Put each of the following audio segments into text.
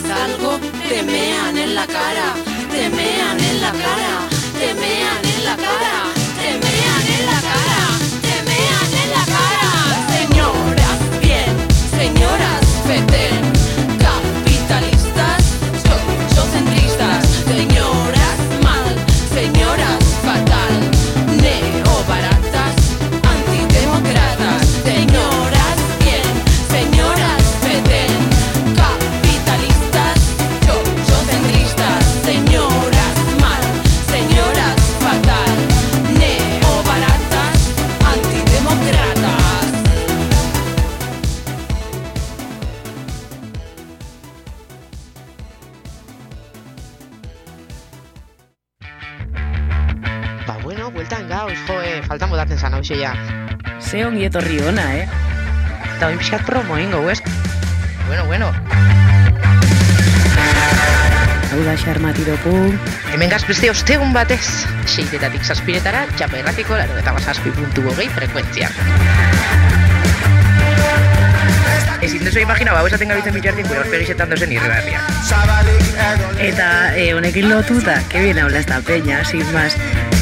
salgo, te mean en la cara, te mean en la cara, te mean en la cara, te mean en la cara, te mean en la cara. Señoras, bien, señoras, feten, capitalistas, sociocentristas, señoras, mal, señoras, fatal, neobaratas, antidemócratas, señoras, bien, señoras, feten, capitalistas, sociocentristas, señoras, mal, señoras, fatal, neobaratas, antidemócratas. Bueno, bueltan gauz, faltan botatzen zan hauxe ja. Ze ongi etorri ona, Eta oin pixkat promo ingo, ez? Bueno. Hau da xarmatiropu. Hemen gaz beste ostegun batez, 6-etatik 7-etara, Txapa Irratiko 97.8 frekuentzia. Ezin dezu imagina, hau esaten gabitzen bitxartin, gure horpegizetan dozen irrebarria. Eta honekin lotuta, que bien habla esta peña, sin más.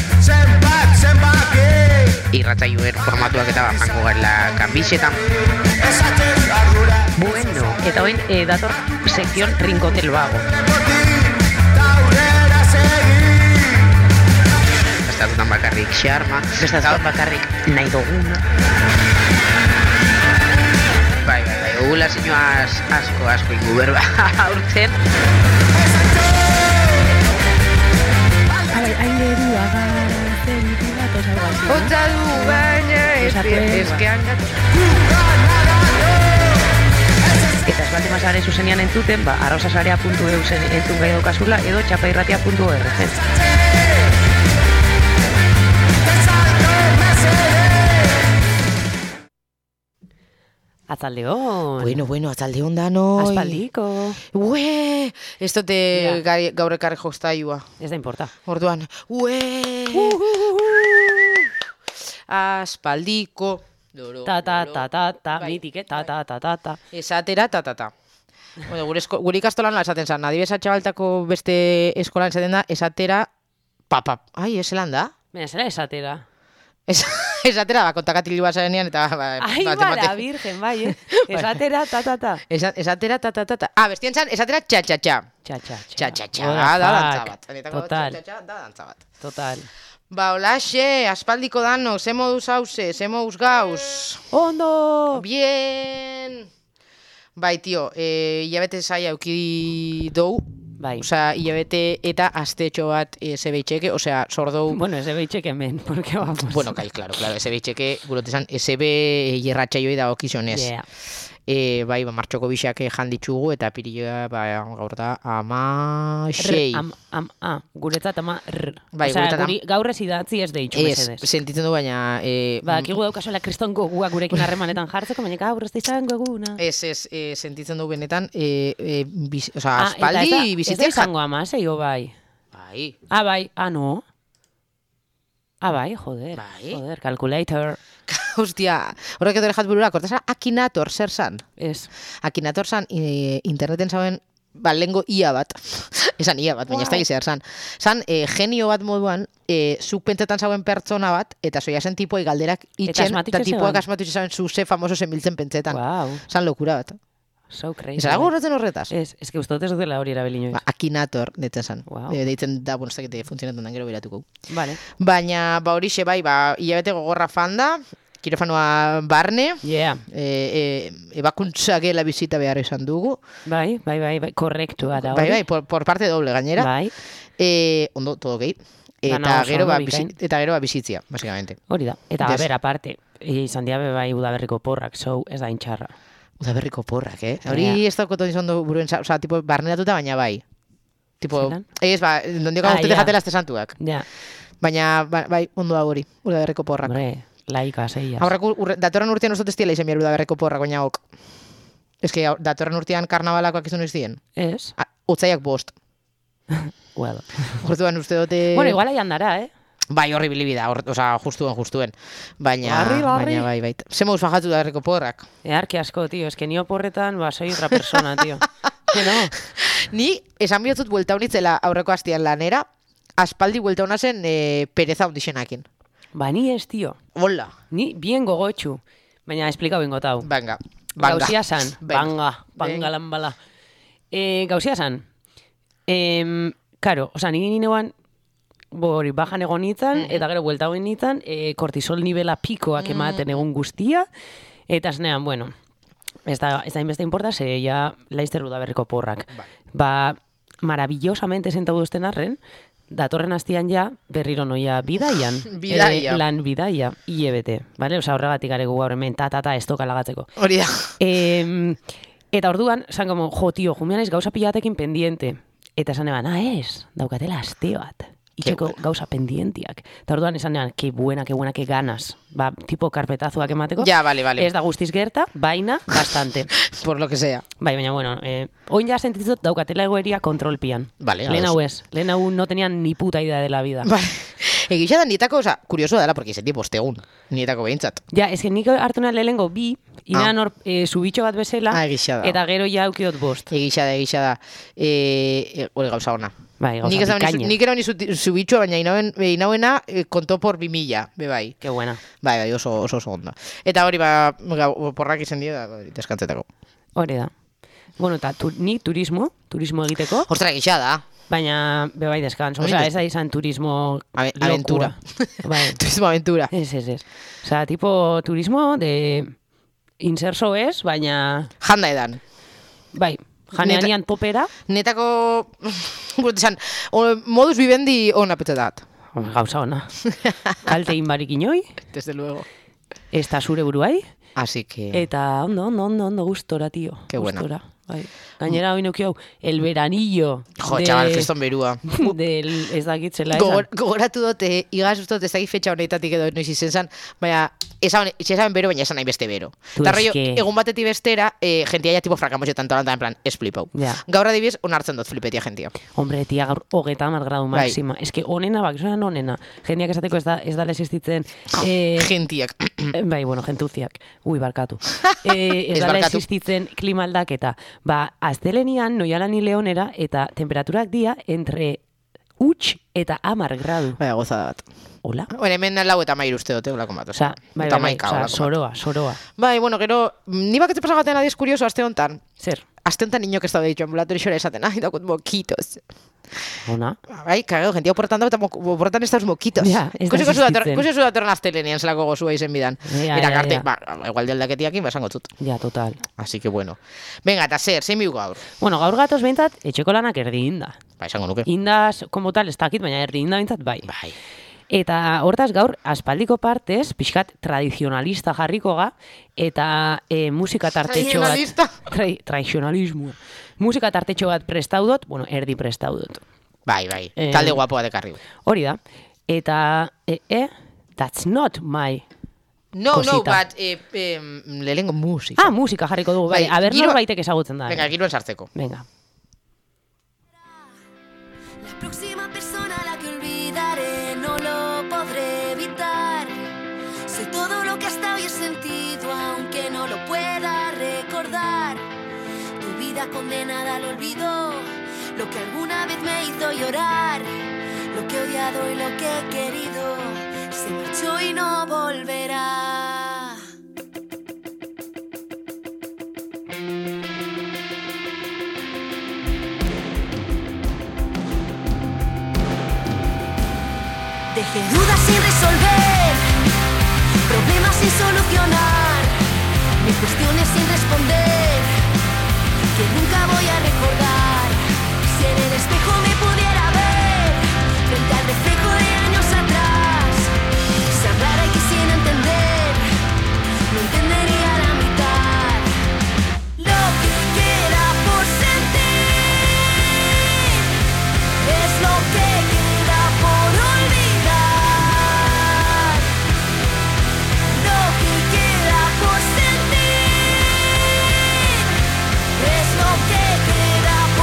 Irratzaioen formatuak eta bajango garela kanbixetan. Bueno, eta hoin dator sekzion Rincotel Vago. Estatutan bakarrik xarma. Estatutan bakarrik nahi duguna. Bai, egula zinua asko ingu berba aurten. Aire du agartzen gatoz algo así. Otza du baina eskean gatoz. Eta ez balde mazare zuzenean entzuten, arrosasarea.eu entzun gai daukazula edo txapairratia.org. Atzaldeon. Bueno, atzaldeon danoi. Aspaldiko. Ez dute gaur ekarri joztailua. Ez da importa. Orduan, aspaldiko. Ta, mitike, ta. Esatera, ta. Bueno, gure ikastolan esaten zan, adibesa txabaltako beste eskolan esaten da, esatera, papap. Ai, eselan da? Baina, zela esatera. Esatera, kontakatilu bat zarenean, eta... Ai, bala, virgen, bai, esatera, ta. Esatera, ta. Bestien zan, esatera, txa. Da dantza bat. Total. Ba, holaxe, aspaldiko dano, ze moduz hauze, ze moduz gauz. Ondo! Bien! Bai, tio, hilabete zaila eukidi dou. Bai. Osea, hilabete eta astetxo bat SB-txeke, osea, zordou... Bueno, SB-txeke men, porque vamos... Bueno, kai, claro, SB-txeke, gurotezan, SB hierratxaioi da okizionez. Yeah. Bai, martxoko bixak janditzugu, eta pirilloa, gaur da, 16. Guretzat Bai, osea, gaur ez idatzi ez deitxu, mesedez. Sentitzen du, baina... Kigu daukazuela kriston gogua gurekin harremanetan jartzeko, baina gaur ez da izango eguna. Sentitzen du benetan, aspaldi bizitzen... Ez da izango amasei, bai. Bai. Bai, no. Bai, joder, calculator. Hostia, horrek edo erjat burura, kortazara, Akinator, zer zan? Ez. Akinator zan, interneten zauen, lengo ia bat, esan ia bat, baina ez da gizar zan. Zan, genio bat moduan, zuk pentsetan zauen pertsona bat, eta zoia zen tipoi galderak itxen, eta tipoak asmatutxe zauen zuze famoso zenbiltzen pentsetan. Wow. Zan lokura bat. So crazy. Ez dago horretzen horretaz? Ez que uste dut ez dutela hori erabili inoiz. Akinator, deitzen zan. Wow. Deitzen da, bueno, ez dakite funtzionetan dan gero beratuko. Vale. Baina, horixe bai, hilabete gogorra fanda, kirofanoa barne, ebakuntza gela bizita behar esan dugu. Bai, korrektua da hori. Bai, por parte doble gainera. Bai. Ondo, todo gei. Eta gero bizitzia, básicamente. Hori da. Eta, aparte, izan diabe bai udaberriko porrak, so ez da intxarra. Udaberriko porrak, Hori ez daukot izan du buruen, oza, tipo, barneratuta, baina bai. Tipo, dondioko guztete jatela azte santuak. Ja. Baina, bai, ondo da hori, udaberriko porrak. Laika, zeiaz. Datorren urtean uste testiela izan behar udaberriko porrak, baina ok. Ez que datorren urtean karnabalakoak izan izien. Ez? Otzaiak 5. Well. Orduan uste dute... Bueno, igual aian dara, Bai, horri bilibida, oza, justuen. Baina, bai. Ze moduz fajatu da herriko porrak? Earki asko, tío, es que nio porretan, soy otra persona, tío. Ni, esan bihotzut buelta honitzela aurreko hastian lanera, aspaldi buelta hona zen pereza ondixenakin. Ba, ni ez, tio. Hola. Ni bien gogotxu. Baina, esplikau bengotau. Venga. Gauzia san. Banga lanbala. Gauzia san. Karo, oza, ni neuan, bori, bajan egon nintzen, eta gero buelta hori nintzen, kortisol nivela pikoak ematen egun guztia, eta zenean, bueno, ez da inbeste importa, ze ja laizter udaberriko porrak. Ba, maravillosamente sentau duzten arren, datorren hastian ja, berriro noia bidaian. Lan bidaia, IEBT, vale? Osa, horregatik garegu gaur hemen, ez tokalagatzeko. Hori da. Eta orduan, zan como, jo, tio, jumian ez gauza pilatekin pendiente. Eta esan eban, daukatela aste bat. Itxeko gauza pendientiak. Eta orduan esan eban, que buena, que ganas. Ba, tipo karpetazoak emateko. Ja, vale. Ez da guztiz gerta, baina, bastante. Por lo que sea. Bai, baina, bueno, oin ja sentitzot daukatela egoeria kontrolpian. Vale, lehen hau ez. Lehen hau no tenían ni puta idea de la vida. Vale. Egixa da nietako, oza, kurioso dela, porque izeti postegun. Nietako behintzat. Ja, ez que nik hartu nahi lehengo bi, inan hor subitxo bat bezala, eta gero ja aukiot bost. Egixa da. Hori gauza ona. Bai, gauza bikaina. Nik ero ni subitxo, baina inauena kontó por 2000, bai. Que buena. Bai, oso onda. Eta hori, porrak izen dio, da, deskantzetako. Hori da. Bueno, eta nik turismo egiteko. Ostra, egixa da. Baina, bebai descanso. Osa, ez da izan turismo aventura. Bai. Turismo aventura. Ez. Osa, tipo turismo de inserso ez, baina... Janda edan. Bai, janeanian topera. Netako, modus vivendi ona petzetat. Gauza ona. Kalte inbarik inoi. Desde luego. Ez da zure buruai. Así que... Eta ondo, gustora, tío. Qué buena. Gustora. Bai. Gainera hori nuki hau, el veranillo. Jo, chaval, keston berua. Del, ez dakitzela esan. Gogoratu dote, igazustot ez dakit fetxa honetatik edo noiz izen zan, baina, esan bero, baina esan nahi beste bero. Eta rollo, egun batetik bestera, jentia ya tipo frakamosetan tolanta, en plan, ez flipau. Gaur adibiz, onartzen dut flipetia jentia. Hombre, tia, gaur 30 gradu máxima. Ez que onena, bakizuna onena. Jendiak esateko ez da lesistitzen. Gentiak. Bai, bueno, gentuziak. Ui, barkatu. Ez da lesistitzen klima aldaketa. Ba, astelenian noialani leonera eta temperaturak dia entre 8 eta 10 gradu. Baina, gozada bat. Hola? Bueno, hemen 4 eta 13 uste dute, olako bat. Bai, soroa. Bai, bueno, gero, ni baketze pasagaten adiz kurioso aste honetan. Zer? Aste honetan niñok ez daude ditu ambulatori xora esaten, dakot mokitos. Ona? Bai, kageo, jentia oportan dago eta oportan ez dauz mokitos. Ja, ez da existitzen. Kusi datorren astelenian zelako gozua izen bidan. Eta karte, igual de aldaketiakin, esango zut. Ja, total. Así que bueno. Venga, eta zein bigu gaur? Bueno, gaur gatoz behintzat, etxeko lanak erdi inda. Ba, esango nuke. Indaz, como tal, ez dakit, baina erdi inda behintzat bai. Eta hortaz gaur, aspaldiko partez, pixkat tradizionalista jarriko ga, eta musika tartetxo bat... Tradizionalismo. Musika tartetxo bat prestaudot, bueno, erdi prestaudot. Bai, talde guapoa dekarri. Hori da. Eta, that's not my... No, but lehengo musika. Ah, musika jarriko dugu, bai. Aber norbaitek ezagutzen da. Venga, giroen sartzeko. Venga. La próxima persona a la que olvidaré no lo podré evitar. Soy todo lo que he estado y he sentido, aunque no lo pueda recordar. Tu vida condenada al olvido, lo que alguna vez me hizo llorar, lo que he odiado y lo que he querido, se marchó y no volverá. Dejé dudas sin resolver, problemas sin solucionar, mis cuestiones sin responder, que nunca voy a recordar. Si en el espejo me pudiera ver, frente al reflejo de años atrás, si hablara y quisiera entender, no entendería la mitad. Lo que queda por sentir es lo que queda por olvidar. Lo que queda por sentir es lo que queda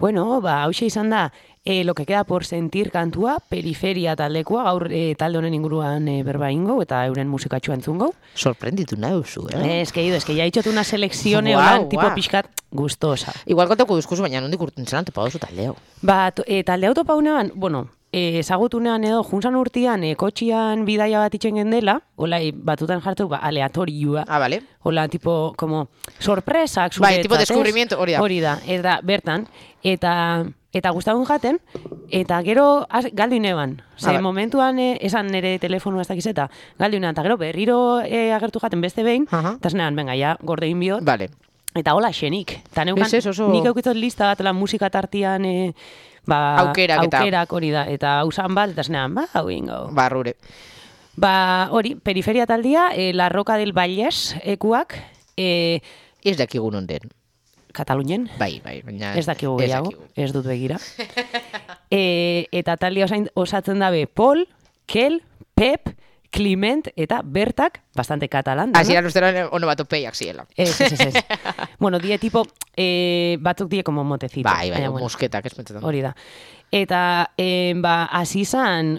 Bueno, hauxe izan da, lo que queda por sentir kantua, periferia taldekoa, gaur talde honen inguruan berba ingo, eta euren musikatxua entzungo. Sorprenditu nauzu, Es que ya he hecho una selección tipo pixkat gustosa. Igual kontako duzkuzu, baina nondik urtentzelan topa duzu taldeo. Talde hau topa unean, ezagutunean edo juntzan urtean kotxian bidaia bat itxen gendela, hola, batutan jartu, aleatorioa. Vale. Hola, tipo, como, sorpresak, Bai, tipo descubrimiento, hori da. Hori da, eta bertan, eta gustagun jaten, eta gero galdu ineban. Momentuan, esan nire telefonua ez dakizeta, galdu ineban, eta gero berriro agertu jaten beste behin, eta zenean, venga, ja, gordein biot. Vale. Eta hola, xenik. Eta neukan, nik eukitzot lista bat, musika tartian, aukerak hori da, eta hausan bat, eta zenean, hau ingo. Barrure. Hori, periferia taldia, La Roca del Vallès ekuak. Ez dakigun onden. Katalunien? Bai, baina... Ez dakigu gehiago, ez dut begira. Eta taldia osatzen dabe Paul, Kel, Pep, Clement eta Bertak, bastante katalan. Hasieran ustean ono bat opeiak ziela. Ez. Bueno, die tipo, batzuk die como motecito. Bai, mosketak ez pentsetan. Hori da. Eta, hasi izan,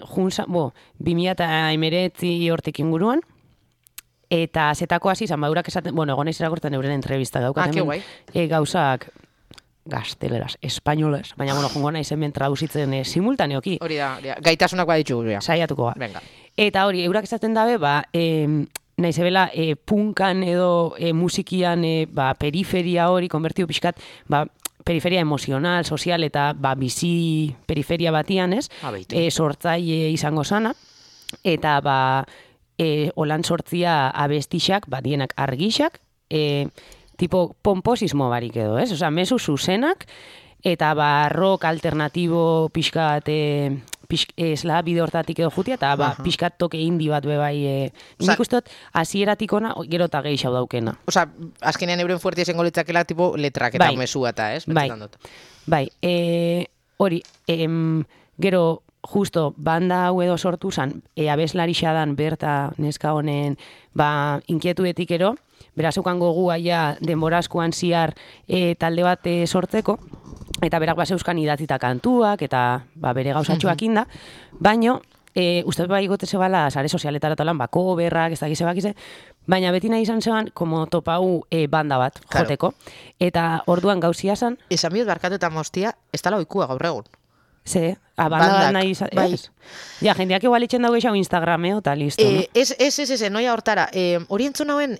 2019 hortik inguruan, eta zetako hasi izan, baurak esaten, egonez irakortzen euren entrevista daukaten. Gauzak gazteleraz, espainoles, baina, jungo nahi zen traduzitzen simultaneoki. Hori da, gaitasunak baditxu. Saiatuko ga. Venga. Eta hori, eurak esaten dabe, nahi zebela punkan edo musikian periferia hori, konbertiu pixkat, periferia emozional, sozial eta bizi periferia batian, ez? Sortzaile izango sana, eta holan sortzia abestixak, dienak argixak, tipo pomposismo barik edo, ez? Osa, mezu zuzenak, eta rock alternatibo pixkat, bide hortatik edo jutia, eta pixkat toke indi bat bebai, nik ustot, hasieratik ona, gero eta gehiago daukena. Osa, azkenean euren fuertia izango litzakela, tipo letrak eta mesua eta, ez? Bai, hori, gero, justo, banda hau edo sortu zan, abeslari xadan berta neska honen, inkietuetik ero, berazeukan gogua ja denborazkoan ziar talde bat sortzeko, eta berak baseuzkan idatzita kantuak, eta bere gauzatxoak inda, baino, uste bai gote zebala, sare sozialetara talan, coverrak, ez dakize bakize, baina beti nahi izan zeban, como topau banda bat, joteko, eta orduan gauzia zan. Esan biot barkatu eta mostia, ez tala oikua gaur egun. Ze, banda bat nahi izan, ez? Ja, jendeak igual itxen dago eixau Instagrameo, eta listo, no? Ez, noia hortara. Hori entzun hauen,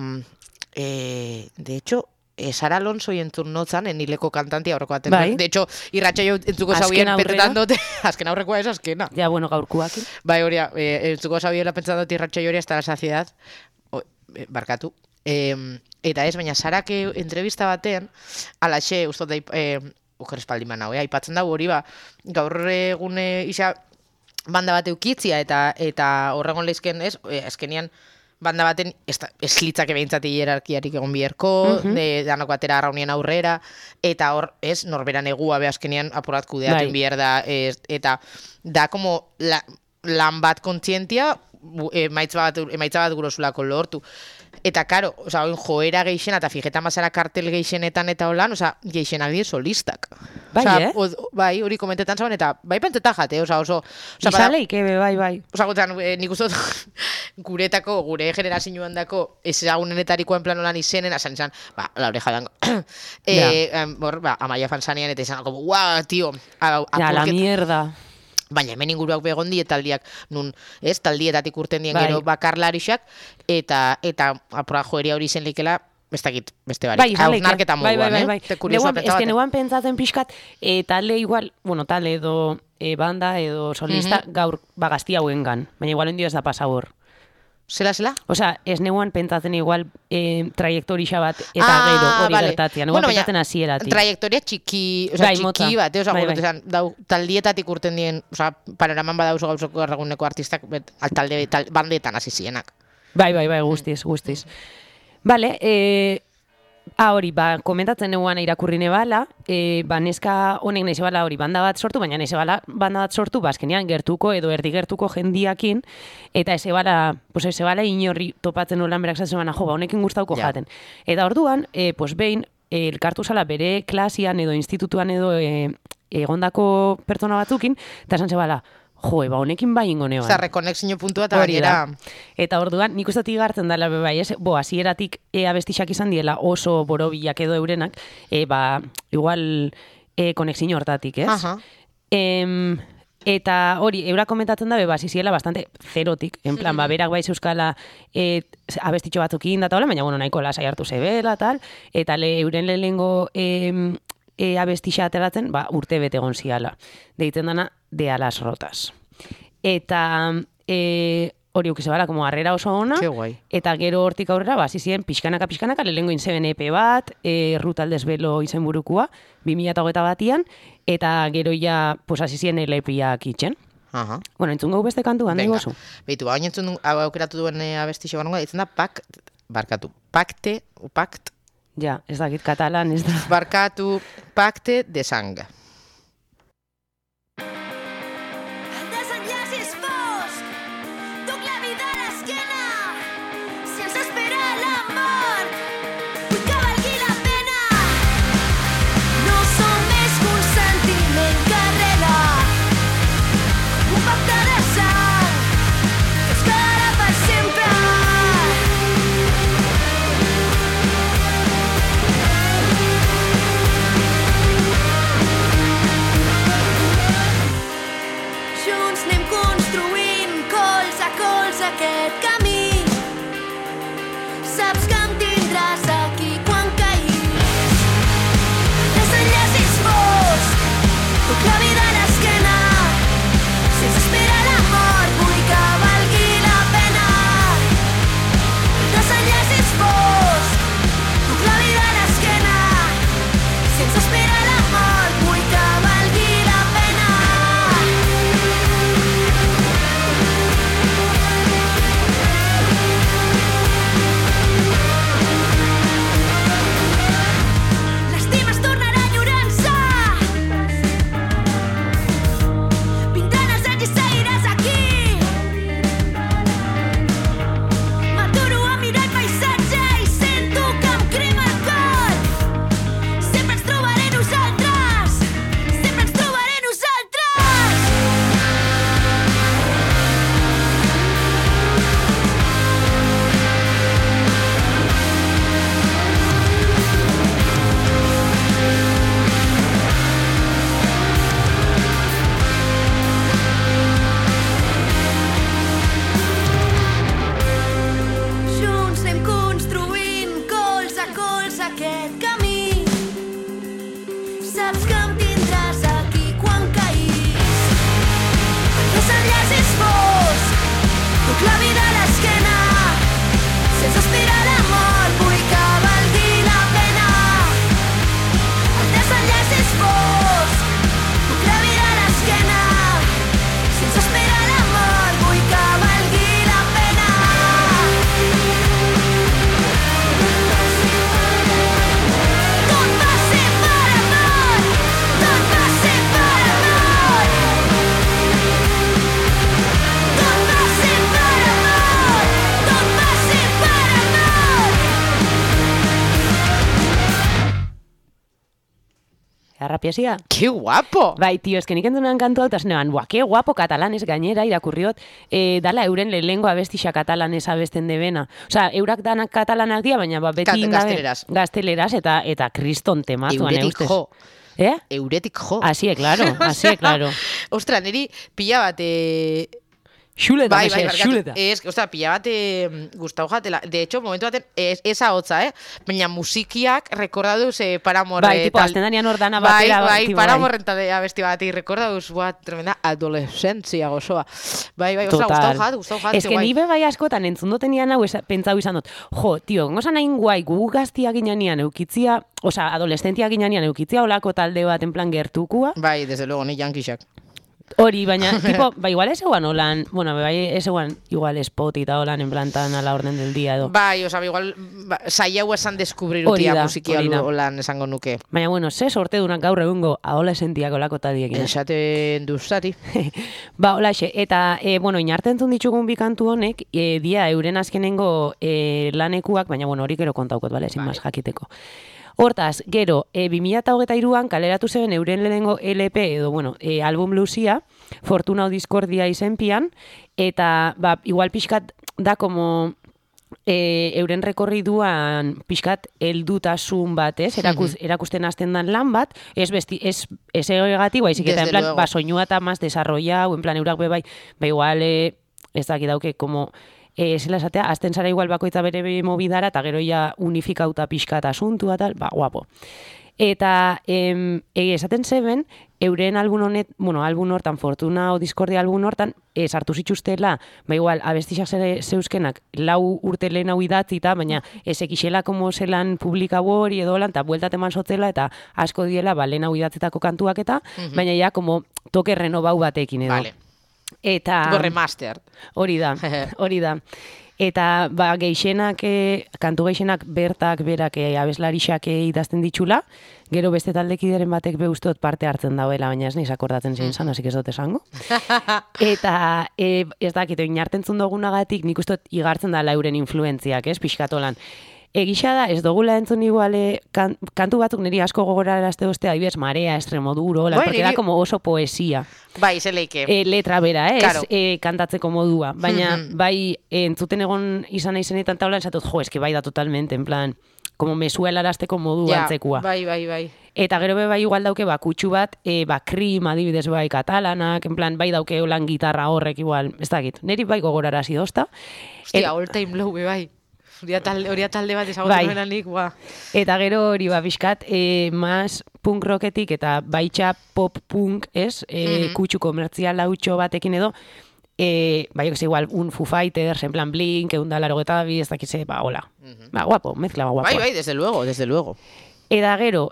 de hecho, Sara Alonso entzun notzan, enileko kantantia horreko baten. Bai. De hecho, irratxa jo entzuko zaubien pentsetan dut, azken aurrekoa ez azkena. Ja, bueno, gaurkuak. Bai, hori, entzuko zaubiela pentsetan dut irratxa jo hori hasta la saciedad, barkatu. Eta ez, baina Sarak entrevista batean, alaxe, ustot da, ujer espaldiman hau, aipatzen dago hori gaur egune isa banda bat eukitzia eta horregon lehizken ez, azkenian banda baten ez litzake behintzati hierarkiarik egon bierko, danok batera arraunien aurrera, eta hor, ez, norberan egua be azkenian apurat kudeatzen bier da, eta da como lan bat kontzientia, emaitza bat gurosulako lortu. Eta, karo, oin joera geixena eta fijeta mazara kartel geixenetan eta holan, geixenak die solistak. Bai, bai, hori komentetan zauen, eta bai pentseta jate, oso... Izaleik, bai. Nik uste guretako, gure generazioan dako, ezagunenetarikoen plan holan izenen, azan izan, la oreja dango. Amaia fanzanean, eta izan, como, guau, tío. Ja, la mierda. Baina hemen inguruak begondi taldiak nun, ez, taldietatik urten dien gero bakarlarixak, eta apura joeria hori zen likela, ez dakit, beste barik. Hausnarketa moduan, bai. Ez que neuan pentsatzen pixkat, talde igual, talde edo banda edo solista gaur bagazti hauen gan, baina igual hendio ez da pasa hor. Zela? Osa, ez neuan pentsatzen igual trajektorixa bat eta gero hori gertatzea. Neuan pentsatzen hasieratik. Trajektoria txiki bat, taldietatik urten dien, panoraman badauzo gauzoko erraguneko artistak, bandeetan hasi zienak. Bai, guztiz. Bale, hori, komentatzen neuan irakurri nebala, neska honek nahi zebala hori banda bat sortu, baina nahi zebala banda bat sortu, azkenean gertuko edo erdi gertuko jendiakin, eta ez zebala inorri topatzen nolan berak zatzen, honekin guztauko jaten. Eta orduan, behin, elkartu zala bere klasian edo institutuan edo egondako pertsona batzukin, eta esan zebala, ba, honekin bai ingo neoan. Osa, rekonexio puntua eta gainera... Eta orduan, nik uste igartzen dela bai, hasieratik abestixak izan diela oso borobilak edo eurenak, igual konexio hortatik, ez? Aha. Eta hori, eura komentatzen da, ziziela bastante zerotik, en plan, berak bai euskala abestitxo batzukin da, baina, nahiko lasai hartu zebela, tal, eta euren lehengo abestixa ateratzen, urte bete egon ziala. Deitzen dana, de alas rotas. Eta hori ukizebala, como harrera oso ona, eta gero hortik aurrera, zizien, pixkanaka, lehengo inzeben EP bat, Ruta al desvelo izen burukua, 2008 batian, eta gero ja, zizien LP-ak itxen. Bueno, entzun gau beste kantu, handi gozu. Beitu, hau entzun aukeratu duen abestixo barongo, ditzen da Pacte, ja, ez dakit katalan, ez da. Barkatu, Pacte de sang. Aquest camí, saps que em tindràs aquí quan caiguis. Desenllacis fosc, duc la vida a l'esquena, sense esperar la mort, vull que valgui la pena. Desenllacis fosc, duc la vida a l'esquena, sense esperar la mort, vull que valgui la pena. Arrapiesia. ¡Qué guapo! Bai, tio, esken ikendunan kantu hau, eta zenean, qué guapo katalanez gainera, irakurriot, dala euren lehengo abestixa katalanez abesten debena. Osea, eurak danak katalanak dia, baina beti gazteleraz eta kriston tematuan euretik jo. Euretik jo. Así, claro. Ostra, niri pila bat... Xuleta, xuleta. Ostra, pila bat gustau jatela. De hecho, momentu baten, esa hotza, baina musikiak rekordauz Paramore. Bai, tipo, azten danian ordana batera. Bai, Paramore abesti bat, rekordauz, tremenda adolescentzia gozoa. Bai, ostra, gustau jat. Ez que nibe bai askotan entzundotenian hau pentsau izan dut. Jo, tio, gozan hain guai, gu gaztia ginean eukitzia, adolescentia ginean eukitzia olako talde bat en plan gertukua. Bai, desde luego, ni jankixak. Hori, baina, tipo, igual ez eguan holan, bueno, bai, ez eguan igual spot eta holan en plan tan a la orden del día edo. Bai, igual, saiau esan deskubrirutia musikia holan esango nuke. Baina, bueno, ze sorte dunak gaur egungo ahola esentiak olako taldiekin. Esaten duztari. Ba, holaxe, eta, bueno, inartentzun ditugun bikantu honek, dia euren azkenengo lanekuak, baina, bueno, hori gero kontaukot, bale, ezin mas jakiteko. Hortaz, gero, 2023an kaleratu zeben euren lehenengo LP edo, bueno, album luzia, Fortuna o Discordia izenpian, eta, ba, igual pixkat da como euren rekorriduan pixkat heldutasun bat, ez? Erakusten hasten dan lan bat, ez egatik, baizik eta, en plan, ba, soinua eta más desarrollau, en plan, eurak bebai, ba, igual, ez dakit dauke, como... zela esatea, azten zara igual bakoitza bere movidara, eta gero ja unifikauta pixkat asuntua, tal, ba, guapo. Eta esaten zeben, euren album hortan, Fortuna o Discordia album hortan, sartu zituztela, ba igual, abestixak zeuzkenak, 4 urte lehen hau idatzita, baina ezekixela como zelan publikau hori edo lan, eta bueltat eman sotzela, eta asko diela, ba, lehen hau idatzetako kantuak eta, baina ja, como toke renovau batekin edo. Vale. Eta... Tipo remaster. Hori da. Eta, ba, kantu geixenak bertak berak abeslarixak idazten ditxula, gero beste taldekideren batek beustot parte hartzen dauela, baina ez nahiz akordatzen zein zan, hasik ez dut esango. Eta, ez dakit, inartentzun dugunagatik nik ustot igartzen da lauren influentziak, ez, pixkatolan. Egisa da, ez dugula entzun iguale, kantu batzuk niri asko gogorarazte ostea, ibez, Marea, Extremoduro, porque da como oso poesia. Bai, zeleike. Letra bera, ez? Claro. Kantatzeko modua. Baina, bai, entzuten egon izan naizenetan taulan, esatut, eske bai da totalmente, en plan, como mesuelarazteko modu antzekua. Bai. Eta gero bai igual dauke, kutxu bat, Cream adibidez bai katalanak, en plan, bai dauke holan gitarra horrek igual, ez dakit, niri bai gogorarazi dozta. Hostia, all time low, bai. Hori talde bat ezagutzen nuena nik, Eta gero hori, bizkat, mas punk rocketik eta baitxa pop punk, ez, kutxu komertzial lautxo batekin edo, bai, igual, un Foo Fighters, en plan Blink, 182, ez dakize, ba, hola. Ba, guapo, mezcla, guapo. Bai, desde luego. Eta gero,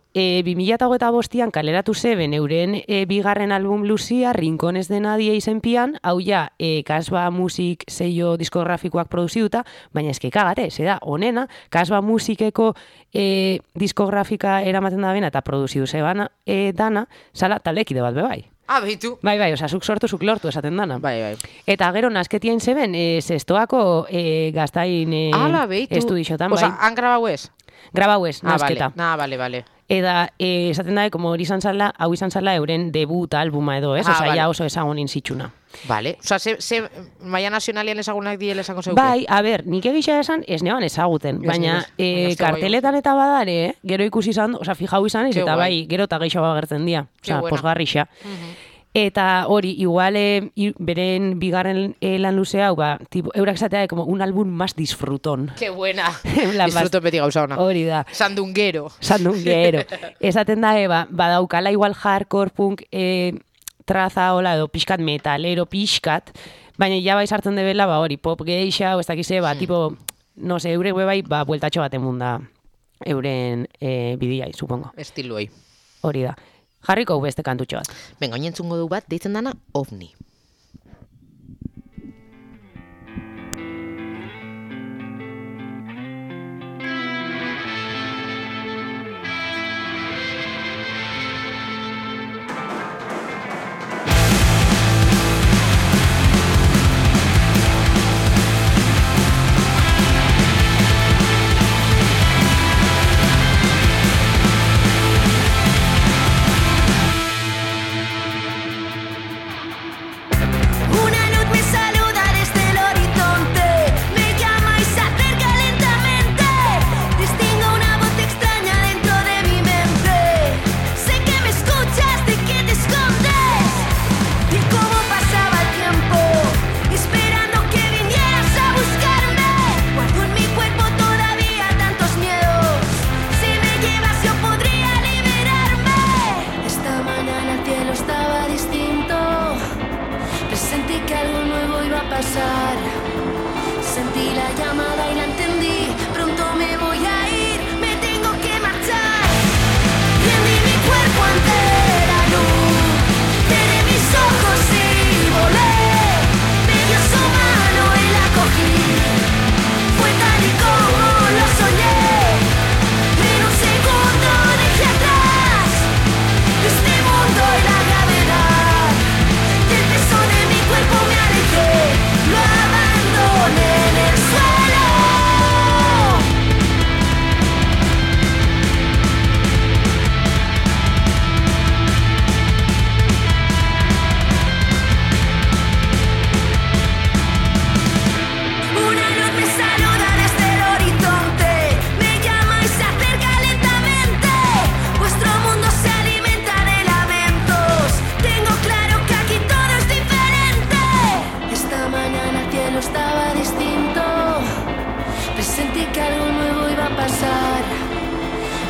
2025an kaleratu zeben euren bigarren album luzia, Rincones de Nadie izenpian, hau ja, Kasba Music sello diskografikoak produziduta, baina eske kagate, da, onena, Kasba Musikeko diskografika eramaten da bena eta produzidu zebana dana, zala taldekide bat bebai. Behitu. Bai, oza, zuk sortu, zuk lortu esaten dana. Bai. Eta gero, nasketien zeben, zestoako gaztain estudixotan, bai. Oza, han grabau ez? Grabau ez, nasketa. Vale. Eta esaten da, como hori hau izan zala euren debut albuma edo, ez? Osa, ja oso ezagunin zitsuna. Vale. Osa, ze maia nazionalian ezagunak diel esango zeuke? Bai, a ber, nik egisa esan ez neban ezaguten, baina karteletan eta badare, gero ikusi izan, osa, fijau izan, eta bai, gero eta geixo agertzen dira. Osa, posgarrixa. Eta hori, igual beren bigarren lan luze hau, eurak esatea como un álbum más disfrutón. Qué buena. Disfruto beti gauza ona. Hori da. Sandunguero. Esaten da, badaukala igual hardcore punk traza hola edo pixkat metalero pixkat, baina ja bai sartzen debela, hori pop geixa, o ez dakize, tipo, no sé, eurek bai, bueltatxo baten munda euren bidiai, supongo. Estiluei. Hori da. Jarriko beste kantutxo bat. Benga, oinentzungo du bat, deitzen dana OVNI.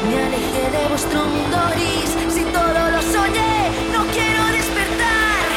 Me alejé de vuestro mundo gris, si todo lo soñé, no quiero despertar.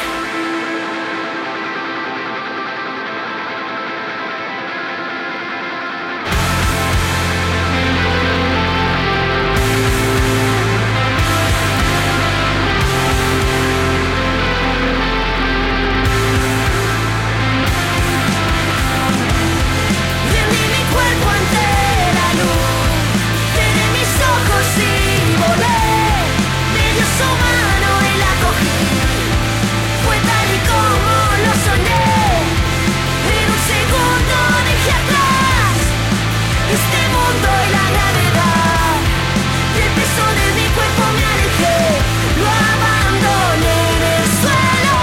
Rendí mi cuerpo ante la luz, cerré mis ojos y volé. Medio su mano y la cogí, fue tal y como lo soñé. En un segundo dejé atrás este mundo y la gravedad. Del peso de mi cuerpo me alejé, lo abandoné en el suelo.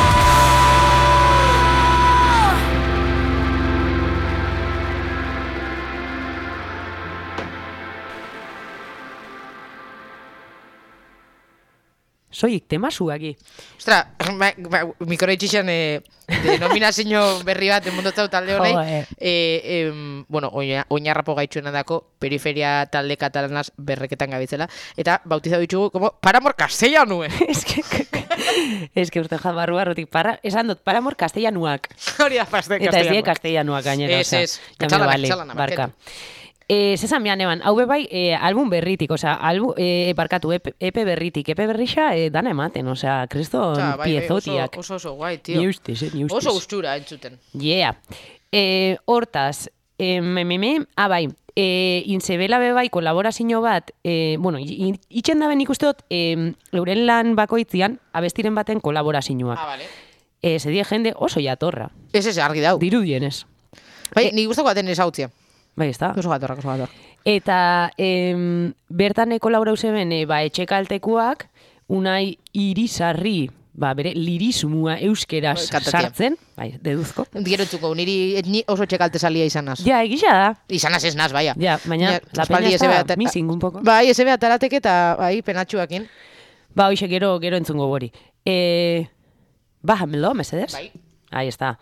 Soik temasuaki. Ostra, mikro itxixen denominazio berri bat emundotzau talde honei. Bueno, oinarrapo gaitxuena dako, periferia talde katalanaz berreketan gabitzela. Eta bautizatu ditugu, como Paramor Castellanue. Ez que urte barrutik esan dut, Paramor Castellanuak. Hori da pazte Eta ez die Castellanuak. Castellanuak gainera. Ez, ja me katxalana, vale, katxalana, barka. barkatu. Zesan bian eban, hau bai, album berritik, osea, barkatu, EP berritik, EP berrixa dana ematen, osea, kriston piezotiak. Oso guai, tio. Ni ustez, ni ustez. Oso gustura entzuten. Yeah. Hortaz, bai, inzebela bebai kolaborazio bat, bueno, itxen da ben ikuste dut, euren lan bakoitzian, abestiren baten kolaborazioak. Vale. Zedie jende oso jatorra, Ez argi dau. dirudienez. Bai, nik guztako baten esautzia. Bai, ez da? Oso gatorra, oso gatorra. Eta bertan kolaborau zeben, etxekaltekuak, unai irisarri, bere lirismua euskeraz Kantatia. sartzen, bai, deduzko. Gero entzuko, ni oso txekalte salia izanaz. Ja, egisa da. Izanaz ez naz, baina. Ja, baina la peña está missing un poco. Bai, ese beatarateke eta bai, penatxuakin. Ba, hoxe, gero entzungo gori. Bájamelo, mesedez. Bai. Ahí está.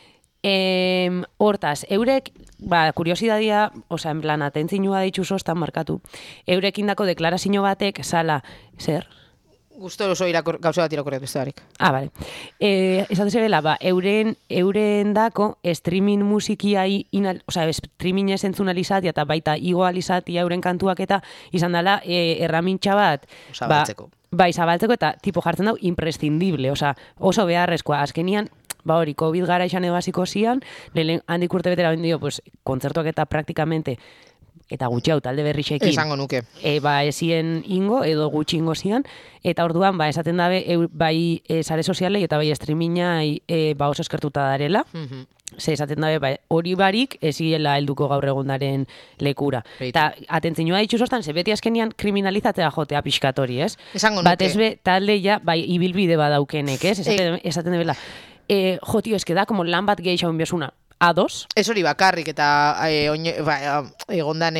Hortaz, eurek, kuriosidadia, osea, en plan, atentzinua ditxu sostan markatu, eurekin dako deklarazio batek, sala, zer? Gusto oso gauza bat irakorret beste barik. Bale. Esatu zebela, euren dako streaming musikiai, osea, streaming ez entzunalizatia eta baita igualizatia euren kantuak eta izan dela erramintxa bat. Zabaltzeko. Bai, zabaltzeko eta tipo jartzen dau imprescindible, osea, oso beharrezkoa. Azkenian, hori, COVID gara izan edo hasiko zian, lehen handik urte betera bendio, pues, kontzertuak eta praktikamente, eta gutxi hau talde berrixekin. Esango nuke. Ezien ingo, edo gutxi ingo zian, eta orduan, esaten dabe, bai sare sozialei eta bai streaminga oso eskertuta darela, ze esaten dabe, hori barik eziela helduko gaur egundaren lekura. Eta atentzinoa ditxu sostan, ze beti azkenian kriminalizatzea jotea pixkatori, ez? Esango nuke. Batez be, talde ja, ibilbide badaukenek, ez? Esaten debela, jo, tio, eske da, como lan bat gehi xaun biosuna, A2? Ez hori bakarrik, eta egondan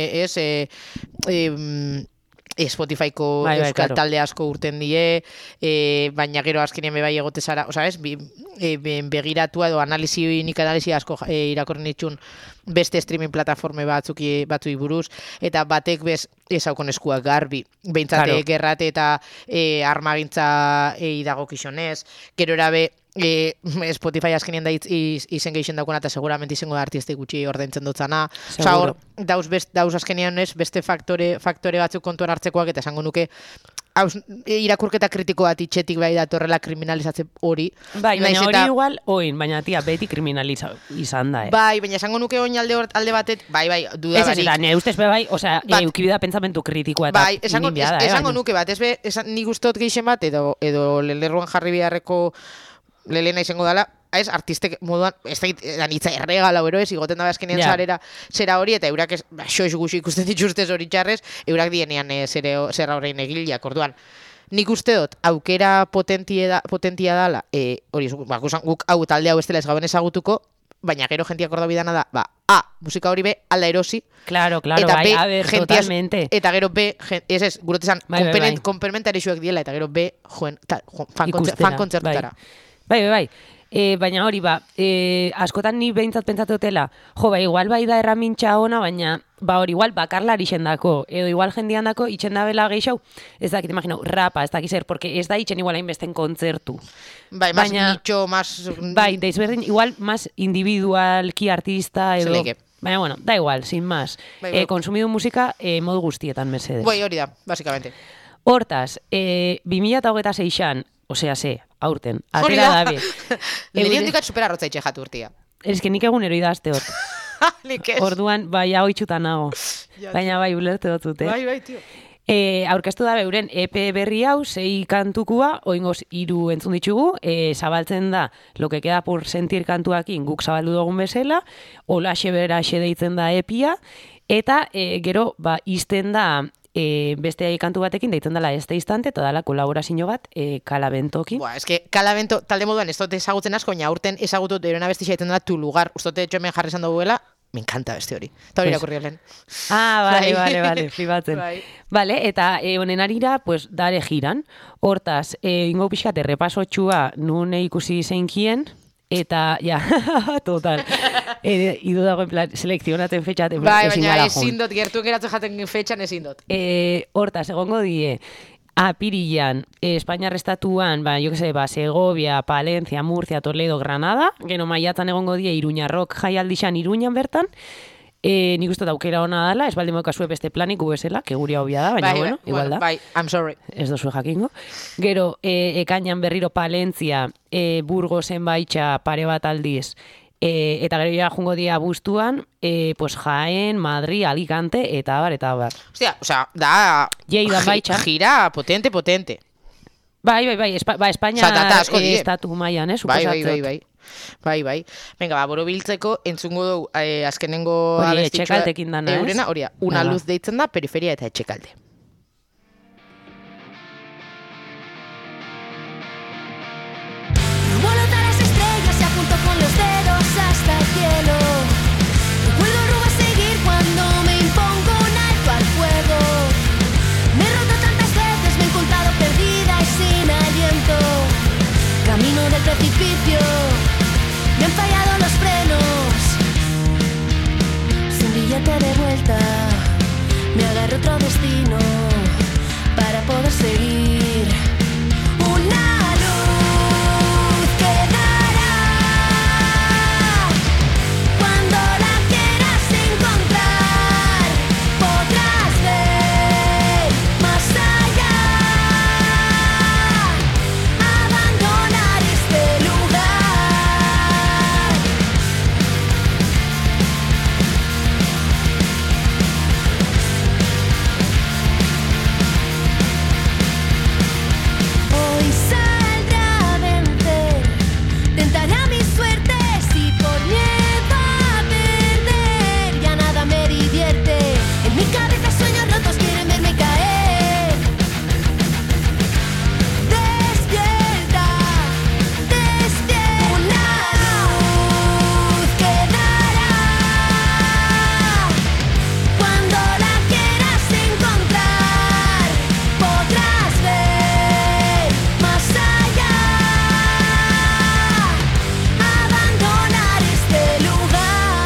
Spotifyko euskal claro. talde asko urten die, baina gero azkenean bai egote zara, oza, ez, begiratua edo nik analisi asko irakorren itxun beste streaming plataforme batzui buruz, eta batek bez ezaukon eskuak garbi, behintzate Claro. gerrate eta armagintza idagokizonez, gero erabe Spotify azkenean da izen gehixen daukona eta seguramente izango da artistek gutxi ordaintzen dutzana. Osa hor, dauz azkenean ez, beste faktore batzuk kontuan hartzekoak eta esango nuke irakurketa kritiko bat itxetik bai datorrela kriminalizatze hori. Bai, baina hori igual, baina tia, beti kriminaliza izan da, Bai, baina esango nuke oin alde batet, bai, duda barik. Ez da, ne ustez bai, osea, eukibida pentsamentu kritikoa eta bai, esango nuke bat, nik ustot gehixen bat, edo lelerruan jarri beharreko lelena izango dela, ez, artistek moduan, ez da nitza erregala bero ez, igoten da azkenean zera hori, eta eurak xoix guxi ikusten dituztez hori txarrez, eurak dienean zerra horrein egiliak, orduan. Nik uste dut, aukera potentia dala, hori, guk hau talde hau ez dela ez gaben ezagutuko, baina gero jentiak orda bidana da, musika hori be, alda erosi. Claro, eta bai, a ver, totalmente. Eta gero B, ez, gurote zan, komplementarixuak diela, eta gero B, fan kontzertutara. Bai. Baina hori askotan ni behintzat pentsatu dutela, igual bai da erramintxa ona, baina hori igual bakarlari xendako, edo igual jendian dako itxen da bela gehiago, ez dakit imaginau, rapa, ez dakit zer, porque ez da itxen igual hainbesten kontzertu. Bai, más nicho, más... Bai, deizberdin, igual más individualki artista, edo... Zeleike. Baina, bueno, da igual, sin más. Konsumidu musika modu guztietan, mesedez. Bai, hori da, básicamente. Hortaz, 2026an, osea, aurten, atera dabe. Nire hondikat superarrotza itxe jatu urtia. Ez que nik egunero idazte hor. Nik ez. Orduan, bai, hau itxutan nago. Baina, bai, ulerte dut, Bai, tio. Aurkeztu dabe euren EP berri hau, 6 kantukua, oingoz 3 entzun ditugu, zabaltzen da, lo que queda por sentir kantuakin guk zabaldu dugun bezala, olaxe beraxe deitzen da epia, eta gero, izten da, beste kantu batekin deitzen dela este instante, eta dela kolaborazio bat Kalabentokin. Es que Kalabento, talde moduan, ez dut ezagutzen asko, baina aurten ezagutu deurena besti xaiten dela Tu Lugar, ustote hemen jarri izan duela, me encanta beste hori. Eta hori irakurri olen. Vale, flibatzen. Vale, eta honen arira, pues, dare giran. Hortaz, ingo pixkat errepasotxua nune ikusi zeinkien, eta, total. Idu dago, en plan, selekzionaten fetxat, ezin gara baina joan. ezin dut, gertu geratzen jaten fetxan ezin dut. Hortaz, egongo die, Apirilan, Espainiar estatuan, Segovia, Palencia, Murcia, Toledo, Granada, gero maiatzan egongo die Iruñarrok jaialdixan Iruñan bertan, nik uste daukera hona dala, ez baldin moka zue beste planik ubezela, que guria obia da, baina igual da. Bai, I'm sorry. Ez dozue jakingo. Gero, ekainan berriro Palentzia, Burgosen baitxa pare bat aldiz, eta gero ja jungo dia abuztuan, pues Jaén, Madrid, Alicante, eta bar. Hostia, da... Lleida baitxa. Gira potente. Bai, Espainia estatu mailan, suposatzen. Bai. Venga, borobiltzeko entzungo dugu azkenengo hori etxekaltekin dana, eurena, hori, una luz deitzen da, periferia eta etxekalte. Con los dedos hasta el cielo. Recuerdo el rumbo a seguir cuando me impongo un alto al fuego. Me he roto tantas veces, me he encontrado perdida y sin aliento. Camino del precipicio, me han fallado los frenos. Sin billete de vuelta, me agarro otro destino para poder seguir. Una luz que dará. Cuando la quieras encontrar, podrás ver más allá. Abandonar este lugar. Hoy saldré a vencer, tentaré a mi suerte si por miedo a perder ya nada me divierte. En mi cabeza sueños rotos quieren verme caer. Despierta, una luz que dará. Cuando la quieras encontrar, podrás ver más allá. Abandonar este lugar.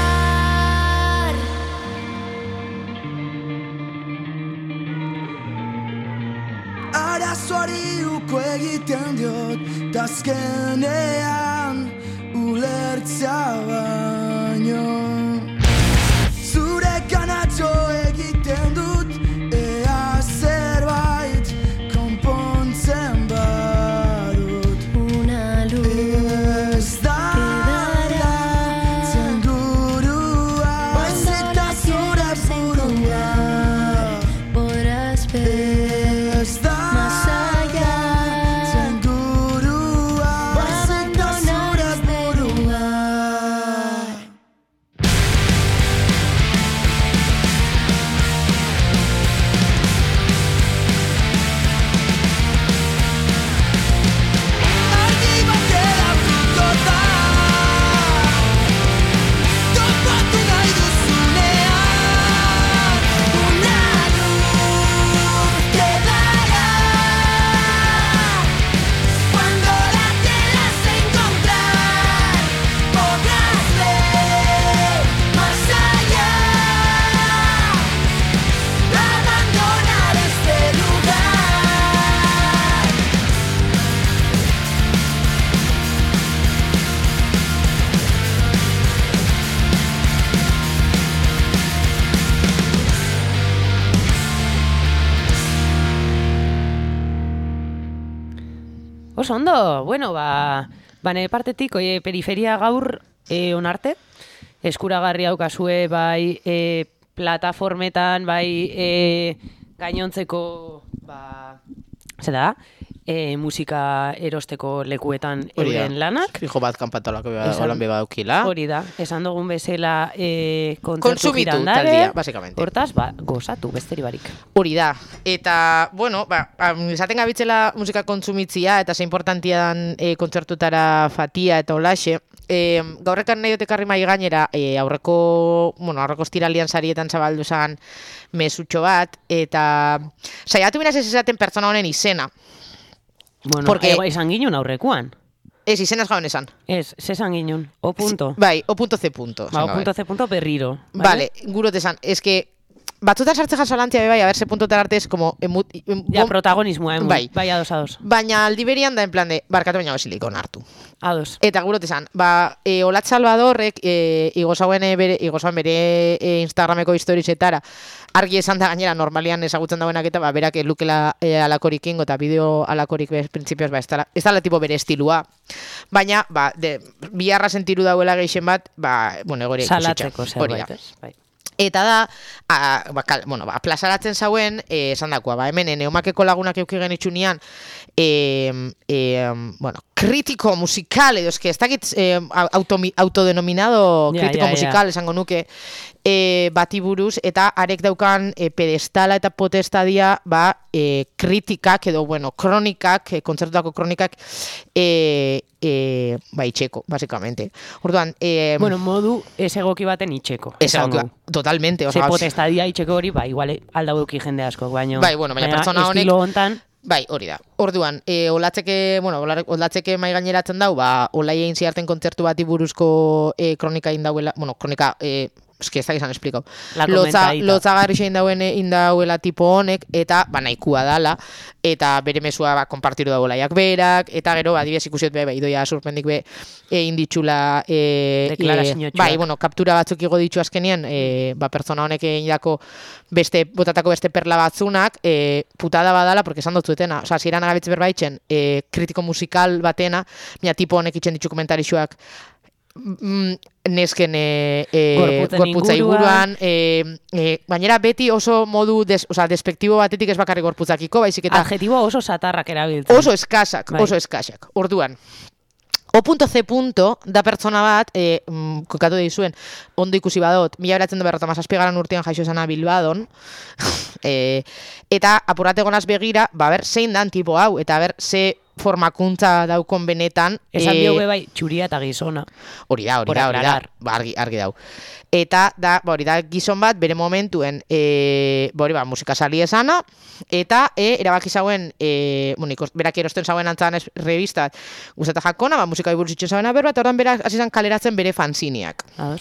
Arazoari uko egiten diot, tazkenean ulertzea baino. Zure kanatxo egiten dut, ea zerbait konpontzen badut. Una luz Ez da aldatzen gurua, baizik eta zure burua. podrás ver Ez da más allá. aldatzen gurua, baizik eta zure Abandonar este burua. lugar. Oso ondo, bueno, nire partetik, periferia gaur onarte, eskuragarri haukazue, bai, plataformetan, bai, gainontzeko, zera da, musika erosteko lekuetan euren lanak. Fijo bat kanpatolako holan beba daukila. Hori da, esan dugun bezala kontzertu Kontsumitu girandare. taldia, basicamente. Hortaz, gozatu, besteri barik. Hori da. Eta, bueno, esaten gabitzela musika kontsumitzia eta ze importantia dan kontzertutara fatia eta olaxe. Gaurrekan nahi dut ekarri mai gainera aurreko estiralian sarietan zabaldu zan mesutxo bat, eta saiatu binaz ez esaten pertsona honen izena. Bueno, Porque- esan ginen aurrekoan. Ez, izenaz gauen esan. Ez, zesan ginen, o punto. Bai, o punto C punto. O esan gabe. punto C punto berriro. Vale, gurot esan. Ez que, batzutan sartze jasolantzia bai, a ver, ze puntotan arte es como... Ja, protagonismoa, Bai. ados. Baina aldi berian da en plan de, barkatu baina besilik onartu. Ados. Eta gurot esan, Olat Salvadorrek igozauen bere Instagrameko historietara argi esan da gainera normalian ezagutzen dauenak eta berak lukela alakorik ingo eta bideo alakorik printzipioz ez dala tipo bere estilua. Baina, biharra sentiru dauela geixen bat, bueno, egore ikusitxa. Salatzeko zerbait, ez? Bai. Eta da, plazaratzen zauen, esan dakoa, hemen neumakeko lagunak euki genitxunian, kritiko musikal, edo eske, ez dakit autodenominado kritiko musikal, esango nuke, bati buruz, eta arek daukan pedestala eta potestadia, kritikak, edo, kronikak, kontzertutako kronikak, itxeko, basicamente. Orduan, modu ez egoki baten itxeko. Totalmente. Ze potestadia itxeko hori, igual aldauki jende asko, baina pertsona honek... estilo hontan... Bai, hori da. Orduan, olatzeke mai gaineratzen dau, olai egin ziarten kontzertu bati buruzko kronika indauela, kronika, eski ez da izan esplikau. Lotzagarri zein dauen indauela tipo honek, eta nahikua dala, eta bere mesua konpartiru dago laiak berak, eta gero, adibidez ikusiot idoia surpendik inditxula, deklarazio kaptura batzuk igo ditu azkenien, pertsona honek indako botatako beste perla batzunak, putada badala, porque esan dut zuetena, oza, ziren agabitze berbaitzen, kritiko musikal batena, mia tipo honek itxen ditu komentarixuak, nesken gorputza inguruan, gainera beti oso modu despektibo batetik ez bakarrik gorputzakiko, baizik eta... Adjetibo oso satarrak erabiltzen. Oso eskasak. Orduan, O.C. da pertsona bat, kokatu dizuen, ondo ikusi badot, 1957 urtean jaixo esana Bilbadon, eta apurrate gonaz begira, zein dan tipo hau, eta ze formakuntza daukon benetan. Esan dio bai, txuria eta gizona. Hori da, argi dau. Eta, hori da, gizon bat, bere momentuen, musika sali esana, eta erabaki zauen, berak erosten zauen antzan revista, guztata jakona, musika iburzitzen zauen berba, eta horren berak hasi zan kaleratzen bere fanziniak.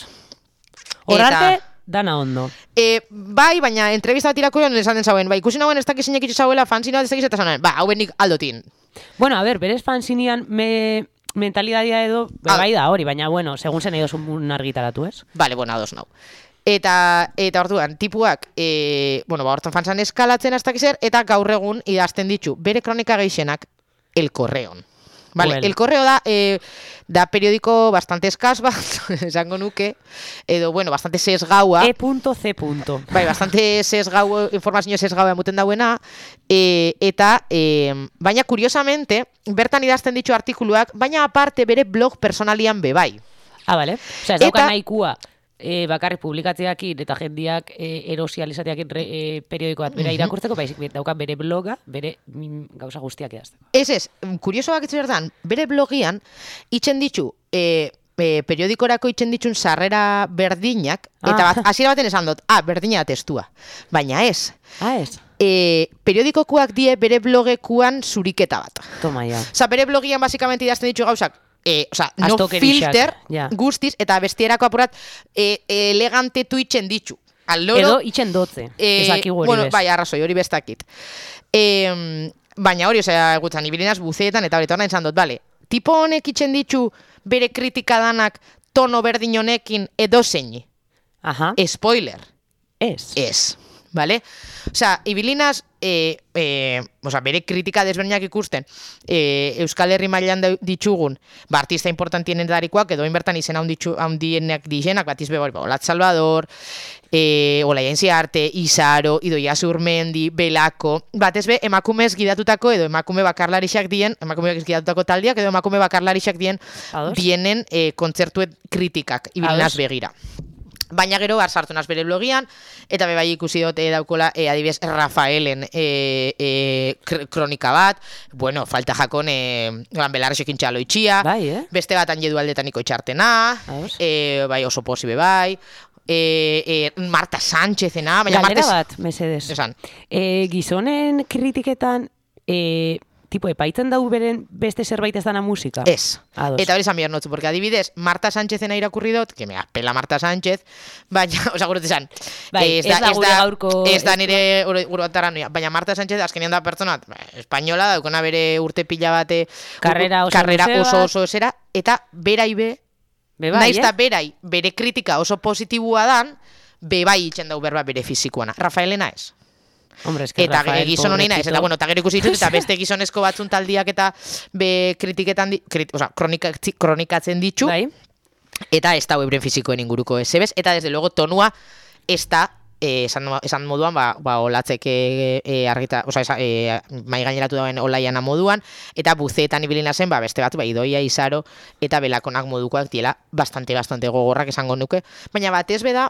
Horarte, dana ondo. Bai, baina entrevista bat irakurri honen esan den zauen, ikusi nagoen ez dakiz inek itxe zauela fanzina bat ez dakiz eta zanen, hau benik aldotin. Bueno, a ver, berez fanzinian mentalidadia edo, bai da hori, baina, segun zen edo zun argitaratu, ez? Vale, ados nau. Eta orduan, tipuak, hortan fanzan eskalatzen hasta zer, eta gaur egun idazten ditu, bere kronika geixenak, El Correon. Vale, El Correo da periodiko bastante eskas bat, esango nuke, edo, bastante sesgaua. E.C. Bai, bastante sesgau, informazio sesgaua emuten dauena, eta, baina, kuriosamente, bertan idazten ditu artikuluak, baina aparte bere blog personalian bebai. Vale. Osea, ez dauka nahikua. Bakarrik publikatzeakin eta jendiak erosializateakin periodiko bat bera irakurtzeko, baizik dauka bere bloga, bere gauza guztiak edazteko. Ez, kurioso bakitzu berdan, bere blogian itxen ditu, periodikorako itxen ditun sarrera berdinak, eta hasiera baten esan dut, berdina testua. Baina ez. Ez. Periodikokuak die bere blogekuan zuriketa bat. Toma ya. Osa, bere blogian basikamente idazten ditu gauzak, no filter guztiz, eta bestierako apurat elegante tuitzen ditu. Edo itxen dotze. Bai, arrazoi, hori bestakit. Baina hori, gutzen, ibilinaz buzeetan, eta hori torna izan dut, bale, tipo honek itxen ditu bere kritika danak tono berdin honekin edo zeini. Aha. Spoiler. Ez. Vale? Osea, ibilinaz, bere kritika desberdinak ikusten, Euskal Herri mailan ditugun, artista importantien darikoak, edo inbertan izen handienak dizenak, bat izbe, Olat Salvador, Olaia Enziarte, Isaro, Idoia Zurmendi, Belako, bat ezbe, emakumez gidatutako, edo emakume bakarlarixak dien, emakumeak gidatutako taldiak, edo emakume bakarlarixak dienen kontzertuet kritikak, ibilinaz begira. Baina gero, sartu naz bere blogian, eta bebai ikusi dut daukola, adibidez, Rafaelen kronika bat, bueno, falta jakon, belarrexekin txalo itxia, beste bat anjedu aldetaniko itxartena, bai oso posibe bai, Marta Sánchezena, baina Galdera bat, mesedez. Gizonen kritiketan, tipo, epaitzen dau beren beste zerbait ez dana musika? Ez. Eta hori zan behar notzu, porque adibidez, Marta Sánchezena irakurri dut, que me apela Marta Sánchez, baina, oza, gurut esan, ez da nire guruatara noia, baina Marta Sánchez azkenean da pertsona, espainola, daukona bere urte pila bate, karrera oso esera, eta beraibe, naizta berai, bere kritika oso positibua dan, bebai itxen dau berba bere fizikoana. Rafaelena ez. Hombre, eta gizon honena ez, eta bueno, eta gero ikusi ditut, eta beste gizonezko batzun taldiak eta kritiketan, kronikatzen ditu, eta ez da ebren fizikoen inguruko ezebez, eta desde luego tonua ez da, esan moduan, olatzek argita, mai gaineratu dauen Olaiana moduan, eta buzeetan ibilina zen, beste bat, Idoia, Isaro, eta Belakonak modukoak diela bastante gogorrak esango nuke, baina batez beda,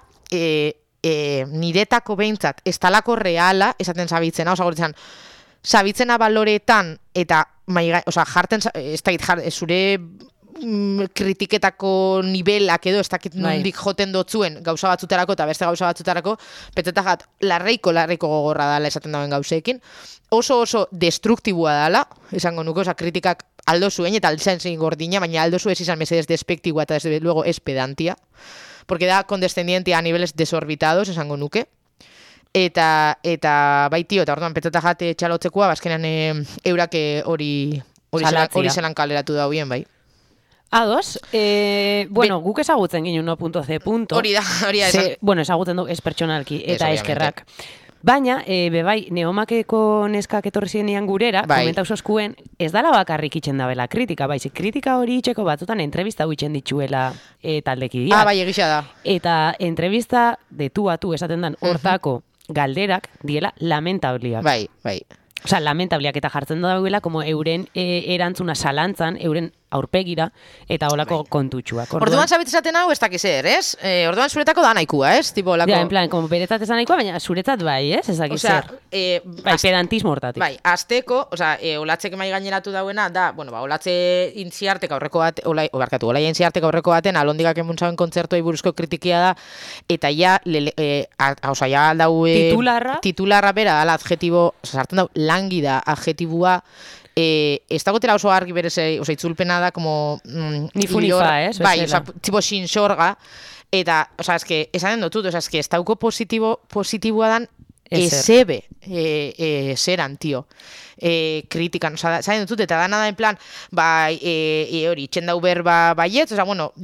niretako behintzat ez talako reala, esaten zabitzena, zabitzena baloretan, eta jarten, zure kritiketako nivelak edo, ez dakit nondik joten dotzuen gauza batzutarako eta beste gauza batzutarako, petzetajat larreiko gogorra dala esaten dauen gauzeekin, oso destruktibua dala, esango nuke, kritikak aldo zuen, eta altzen zein gordina, baina aldo zu ez izan mesedez despektiboa eta desde luego ez pedantia, porque da condescendiente a niveles desorbitados, esango nuke. Eta bai tio, eta orduan petata jate txalotzekoa, bazkenean eurak hori zelan kaleratu dauen, bai. Ados, bueno, guk ezagutzen ginen 1.c. Hori da. Bueno, ezagutzen du ez pertsonalki, eta eskerrak. Baina, bebai, Neomakeko neskak etorri zirenean gurera, komenta usoskuen, ez dala bakarrik itxen dabela kritika, baizik kritika hori itxeko batzutan entrevista huitzen dituela taldekideak. Bai, egisa da. Eta entrevista detu esaten dan hortako galderak diela lamentabliak. Bai. Osa, lamentabliak eta jartzen dauela, como euren erantzuna salantzan, euren aurpegira, eta holako kontutxuak. Orduan zabit esaten hau ez dakiz ez? Orduan zuretako da nahikua, ez? Ja, en plan, como beretzat ez da nahikua, baina zuretzat bai, ez? Ez dakiz zer. Bai, pedantismo hortatik. Bai, azteko, olatzek mai gaineratu dauena, da, olatze intziartek aurreko bat, Olaia intziartek aurreko baten, alondigak emuntzauen kontzertuei buruzko kritikia da, eta ja dau titularra bera, ala adjetibo, sartzen dau, langida adjetibua, ez dagotera oso argi berez, itzulpena da, como... Ni funifa, ez? Bai, tipo sinxorga, eta, esaten dutut, ez dauko positiboa dan, ezebe zeran, tio. Kritikan, esaten dutut, eta dana da, en plan, hori, itxendau berba baiet,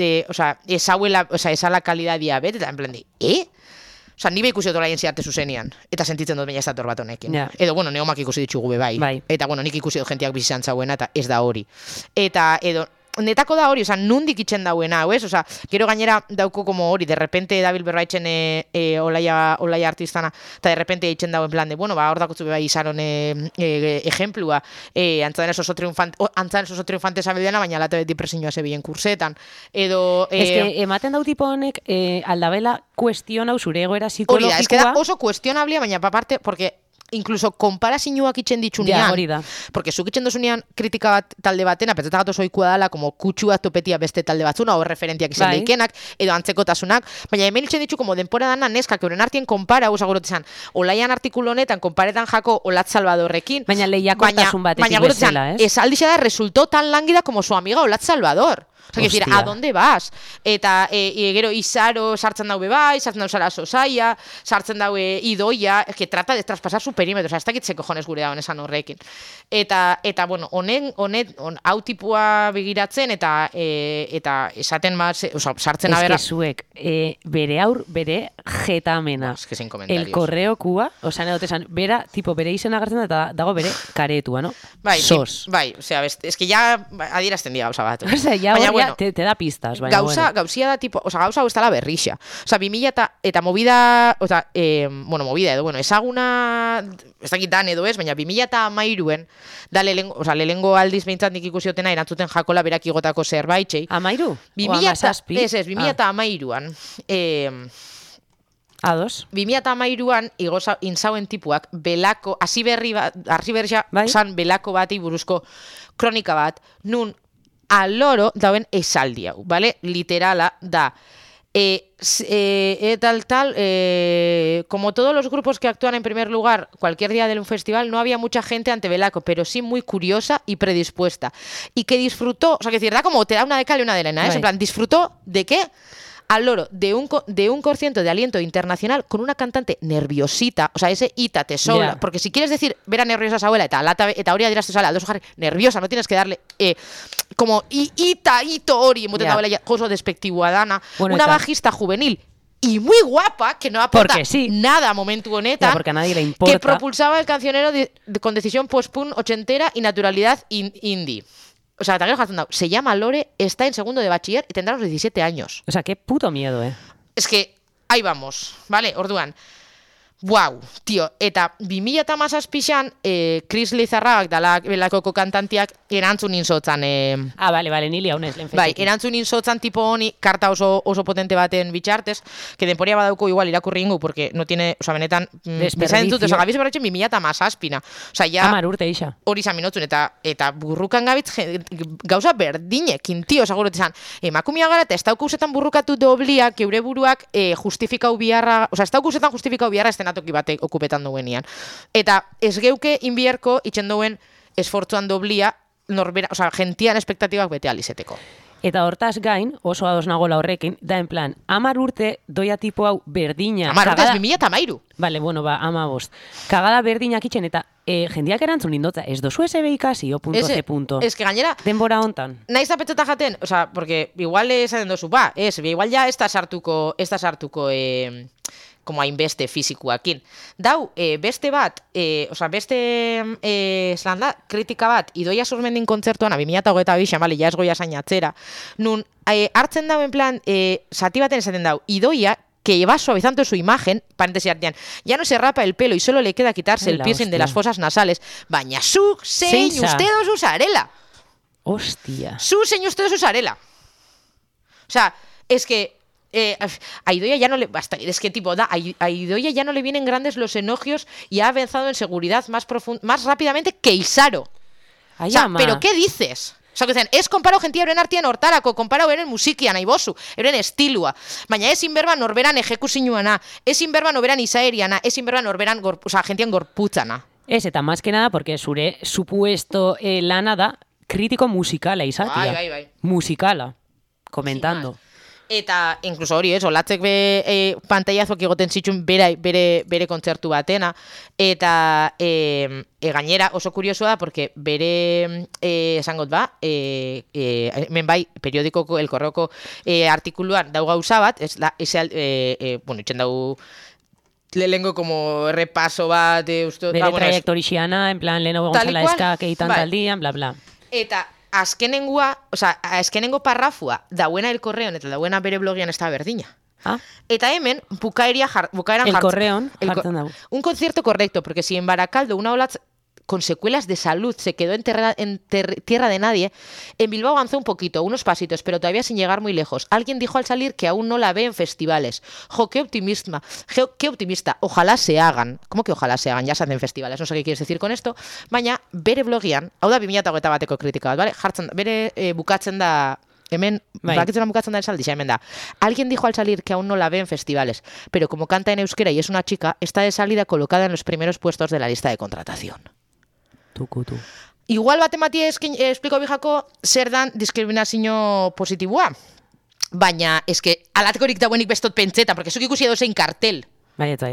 esala kalidadia bet, eta en plan, ni ikusi dut Olaia Enziarte zuzenian, eta sentitzen dut baina ez dator bat honekin. Edo, Neomak ikusi ditugu bai. Eta, nik ikusi dut jentiak bizizan zauena, eta ez da hori. Eta, netako da hori, nundik itxen dauena, ez? Gero gainera dauko como hori, de repente dabil berbaitzen Olaia artistana, eta de repente itxen dauen plan de, hor dakotzu bebai izaron ejemplua, antzaren oso triunfante zabeldeana, baina lata beti presinioa zebilen kursetan, edo... Ez que ematen dau tipo honek, aldabela kuestionau zure egoera psikologikoa... Hori da, ez que da oso kuestionablia, baina aparte, porque... Incluso konparazinuak itxen ditxunean, hori da. Porque zuk itxen dozunean kritika bat talde batena, petzetak gato zoikua dala, como kutsu bat topetia beste talde batzuna, o referentiak izan deikenak, edo antzekotasunak, baina hemen itxen ditxu, como denpora dana neskak, euren artien konpara, gurotezan, Olaian artikulu honetan, konparetan jako Olat Salvadorrekin, baina lehiakortasun batetik bezala, ez? Ez aldixe da, resultó tan lánguida como su amiga Olat Salvador. Osa, decir, Hostia. ¿a dónde vas? Eta gero izaro sartzen daue bai, sartzen dau zara sosaia, sartzen daue idoia, que trata de traspasar su perímetro, osa, ez dakit ze cojones gure dauen esan horrekin. Eta bueno, hau tipua begiratzen, eta esaten osa, sartzen Es abera... que zuek, bere jetamena. Es que sin comentarios. El correo kua, osa, nedote esan, bere izena agertzen da, eta dago bere karetua, no? Bai, Sos. bai, osea, es que ya adierazten dira gauza bat. O sea, ya, Baina, bueno, te da pistas, baina, gauzia da tipo, osea, gauza hau ez dela berrixa. Osea, 2000 eta movida, osea, movida edo, ezaguna, ez dakit dan edo ez, baina 2013en, da lehengo aldiz behintzat nik ikusiotena erantzuten jakola berak igotako zerbaitxei. Amairu? 2000 ez, 2013an, Ados. 2013an inzauen tipuak belako, hasi berri Bai. zan belako bati buruzko kronika bat, nun aloro dauen esaldi hau, ¿vale? Literala da. Como todos los grupos que actúan en primer lugar cualquier día de un festival, no había mucha gente ante Belaco, pero sí muy curiosa y predispuesta. Y que disfrutó, o sea, que decir, da como te da una de cal y una de arena, ¿eh? Right. En plan, disfrutó de qué? Al loro de un concierto de aliento internacional con una cantante nerviosita, o sea, ese ita te sobra, Yeah. porque si quieres decir vera nerviosa esa abuela eta hori adirazte sala, aldo jarri nerviosa, no tienes que darle como ito hori, emoten Yeah. abuela ya, oso despectivua dana, Bueno, una eta- bajista juvenil y muy guapa, que no aporta Porque sí. nada a momentu honetan, Ya, porque a nadie le importa. que propulsaba el cancionero con decisión post-punk ochentera y naturalidad indie. O sea, también se llama Lore, está en segundo de bachiller y tendrá unos 17 años. O sea, qué puto miedo, Es que, ahí vamos, ¿vale? Orduan, wow, tío, eta 2017an, Chris Lizarragak dala belakoko kantantiak erantzun insotzan, Ah, vale, nili haunez, lehen bai, fetxekin. erantzun insotzan tipo honi, karta oso potente baten bitxartez, que denporia badauko igual irakurri ingu, porque no tiene, o sea, benetan, bezain dut, o sea, gabiz berretxen 2017, o sea, ya... 10 urte isa. Hori izan minotzun, eta burrukan gabitz gauza berdinekin, tio, segurote esan, emakumia gara, eta ez daukusetan burrukatu doblia, keure buruak justifikau biharra, oza, ez daukusetan justifikau biharra estenatoki batek okupetan duenean. Eta ez geuke inbierko itxen duen esfortzuan doblia, norbera, oza, gentian espektatibak bete alizeteko. Eta hortaz gain, oso ados nagola horrekin, da en plan, 10 urte doia tipo hau berdina. Amar, urte ez kagada- 2013. Vale, bueno, 15. Kagada berdinak itxen, eta jendiak erantzun indotza, ez dozu SB ikasi, o punto C punto. Ez que gainera, Denbora hontan. naiz da petzeta jaten, o sea, porque igual esaten dozu, igual ya ez da sartuko, como hainbeste fizikuakin. Dau, beste bat, zelan da, kritika bat, Idoia Surmendin kontzertuan, 2022, bale, ja ez goia zain atzera, nun, hartzen dau en plan, zati baten esaten dau, Idoia, que va suavizando su imagen, paréntesis artean, ya no se rapa el pelo y solo le queda quitarse Ai, el la piercing de hostia. las fosas nasales, baina zu zein Zein za? uste dozu zarela. Hostia. Su señor usted de Susarela. O sea, es que a Idoia ya no le basta, es que tipo a Idoia ya no le vienen grandes los elogios y ha avanzado en seguridad más rápidamente que Isaro. Ai, O sea, ama. ¿pero qué dices? O sea, que dicen, ez konparo gentia euren artian hortarako, konparo euren musikia nahi bozu, euren estilua. Baina ezin berba norberan ejekusinuana, ezin berba norberan izaeriana, ezin berba norberan gentian gorputzana. Ez, eta más que nada, porque zure supuesto lana da kritiko musikala izatia. Bai. Musikala. Komentando. Eta, incluso hori, olatzek pantailazoak egoten zituen bere kontzertu batena, eta gainera oso kuriosoa da, porque bere, esangot ba, hemen bai, periodikoko, el korreoko artikuluan dau gauza bat, bueno, itxen dau lehengo como repaso bat, Bere trajektorixiana, en plan, leheno egon Tal y zela cual. eskak eitan Bai. taldian, bla, bla. Eta azkenengo parrafua dauena el correon eta dauena bere blogian ez da berdina. Ah, Eta hemen bukaeran El Correon jartzen dago. Un concierto correcto, porque si en Baracaldo una ola con secuelas de salud se quedó enterrada en tierra de nadie, en Bilbao avanzó un poquito, unos pasitos, pero todavía sin llegar muy lejos. Alguien dijo al salir que aún no la ve en festivales. Jo, qué optimista. Ojalá se hagan. ¿Cómo que ojalá se hagan? Ya se hacen festivales. No sé qué quieres decir con esto. Baina, bere blogian, hau da 2021 bateko kritika bat, vale? Jartzen da, bere bukatzen da, hemen, Bai. bakitzen bukatzen da esaldi, hemen da. Alguien dijo al salir que aún no la ve en festivales, pero como canta en euskera y es una chica, está de salida colocada en los primeros puestos de la lista de contratación. tukutu. igual batemati espliko bijako zer dan diskriminazio positiboa. Baina, eske, alatkorik dauenik bestot pentseta, porque zuk ikusi edozein kartel. Baiet.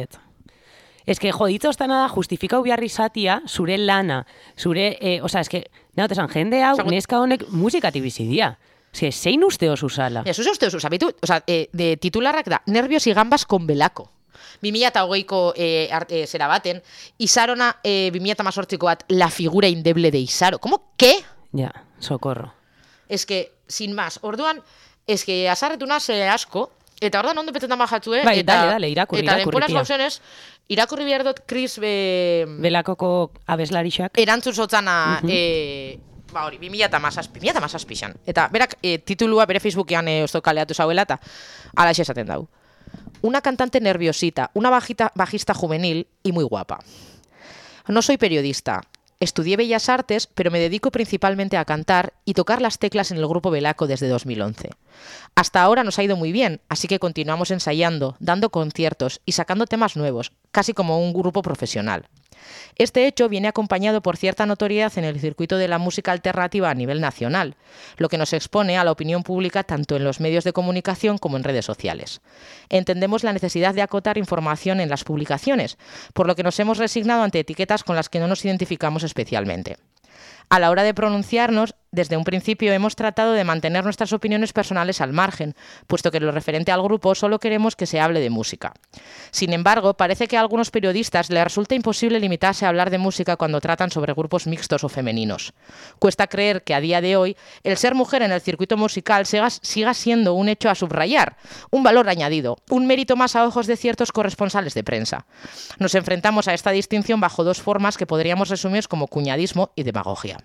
Es que joditzostana da justifikau behar izatia, zure lana, zure, eske, nagot esan, jende hau, neska honek musikati bizidia. Eske, zein usteo zuzala? Ez uste uste, sabitu, de titularrak da, nervios y gambas con belako. 2008ko zera baten, Isarona 2018ko bat, la figura indeble de Isaro. ¿Cómo? ¿Qué? Ja, socorro. Es que, sin más, orduan, es que azarretu naz asko, eta orduan ondo petetan bajatzue, Bai, dale, irakurri, eta denporaz tia. gauzenez, irakurri behar dut Chris Belakoko abeslarixak. erantzun zotzana, hori, 2017 xan. Eta berak titulua bere Facebookean osto kaleatu zauela, eta alaxe esaten dau. Una cantante nerviosita, una bajista juvenil y muy guapa. No soy periodista. Estudié Bellas Artes, pero me dedico principalmente a cantar y tocar las teclas en el grupo Belaco desde 2011. Hasta ahora nos ha ido muy bien, así que continuamos ensayando, dando conciertos y sacando temas nuevos, casi como un grupo profesional. Este hecho viene acompañado por cierta notoriedad en el circuito de la música alternativa a nivel nacional, lo que nos expone a la opinión pública tanto en los medios de comunicación como en redes sociales. Entendemos la necesidad de acotar información en las publicaciones, por lo que nos hemos resignado ante etiquetas con las que no nos identificamos especialmente. A la hora de pronunciarnos, desde un principio hemos tratado de mantener nuestras opiniones personales al margen, puesto que en lo referente al grupo solo queremos que se hable de música. Sin embargo, parece que a algunos periodistas les resulta imposible limitarse a hablar de música cuando tratan sobre grupos mixtos o femeninos. Cuesta creer que a día de hoy el ser mujer en el circuito musical siga siendo un hecho a subrayar, un valor añadido, un mérito más a ojos de ciertos corresponsales de prensa. Nos enfrentamos a esta distinción bajo dos formas que podríamos resumir como cuñadismo y demagogia.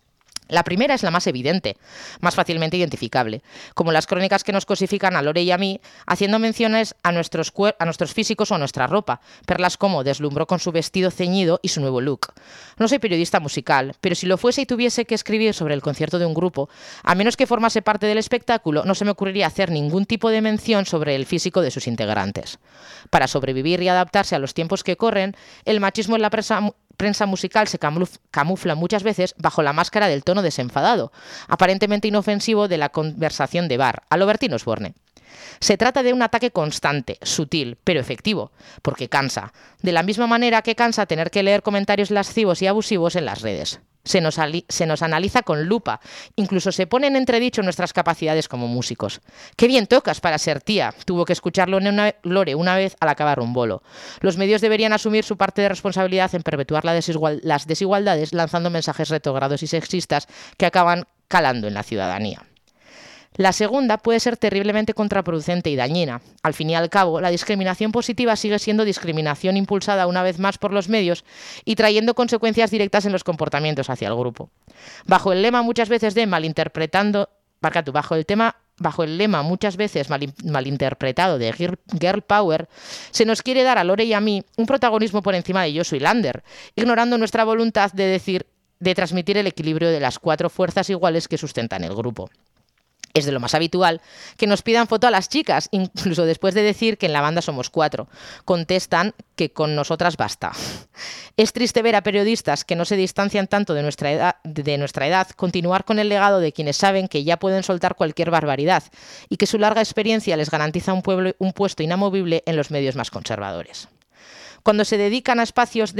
La primera es la más evidente, más fácilmente identificable, como las crónicas que nos cosifican a Lore y a mí, haciendo menciones a nuestros físicos o a nuestra ropa, perlas como deslumbró con su vestido ceñido y su nuevo look. No soy periodista musical, pero si lo fuese y tuviese que escribir sobre el concierto de un grupo, a menos que formase parte del espectáculo, no se me ocurriría hacer ningún tipo de mención sobre el físico de sus integrantes. Para sobrevivir y adaptarse a los tiempos que corren, el machismo en la prensa musical se camufla muchas veces bajo la máscara del tono desenfadado, aparentemente inofensivo de la conversación de bar, a lo Bertín Osborne. Se trata de un ataque constante, sutil, pero efectivo, porque cansa, de la misma manera que cansa tener que leer comentarios lascivos y abusivos en las redes. Se nos analiza con lupa, incluso se ponen en entredicho nuestras capacidades como músicos. ¡Qué bien tocas para ser tía!, tuvo que escucharlo Lore una vez al acabar un bolo. Los medios deberían asumir su parte de responsabilidad en perpetuar las desigualdades lanzando mensajes retrógrados y sexistas que acaban calando en la ciudadanía. La segunda puede ser terriblemente contraproducente y dañina. Al fin y al cabo, la discriminación positiva sigue siendo discriminación impulsada una vez más por los medios y trayendo consecuencias directas en los comportamientos hacia el grupo. Bajo el lema muchas veces malinterpretado de Girl Power, se nos quiere dar a Lore y a mí un protagonismo por encima de Josu y Lander, ignorando nuestra voluntad de transmitir el equilibrio de las cuatro fuerzas iguales que sustentan el grupo. Es de lo más habitual que nos pidan foto a las chicas, incluso después de decir que en la banda somos 4. Contestan que con nosotras basta. Es triste ver a periodistas que no se distancian tanto de nuestra edad continuar con el legado de quienes saben que ya pueden soltar cualquier barbaridad y que su larga experiencia les garantiza un puesto inamovible en los medios más conservadores. Cuando se dedican espacios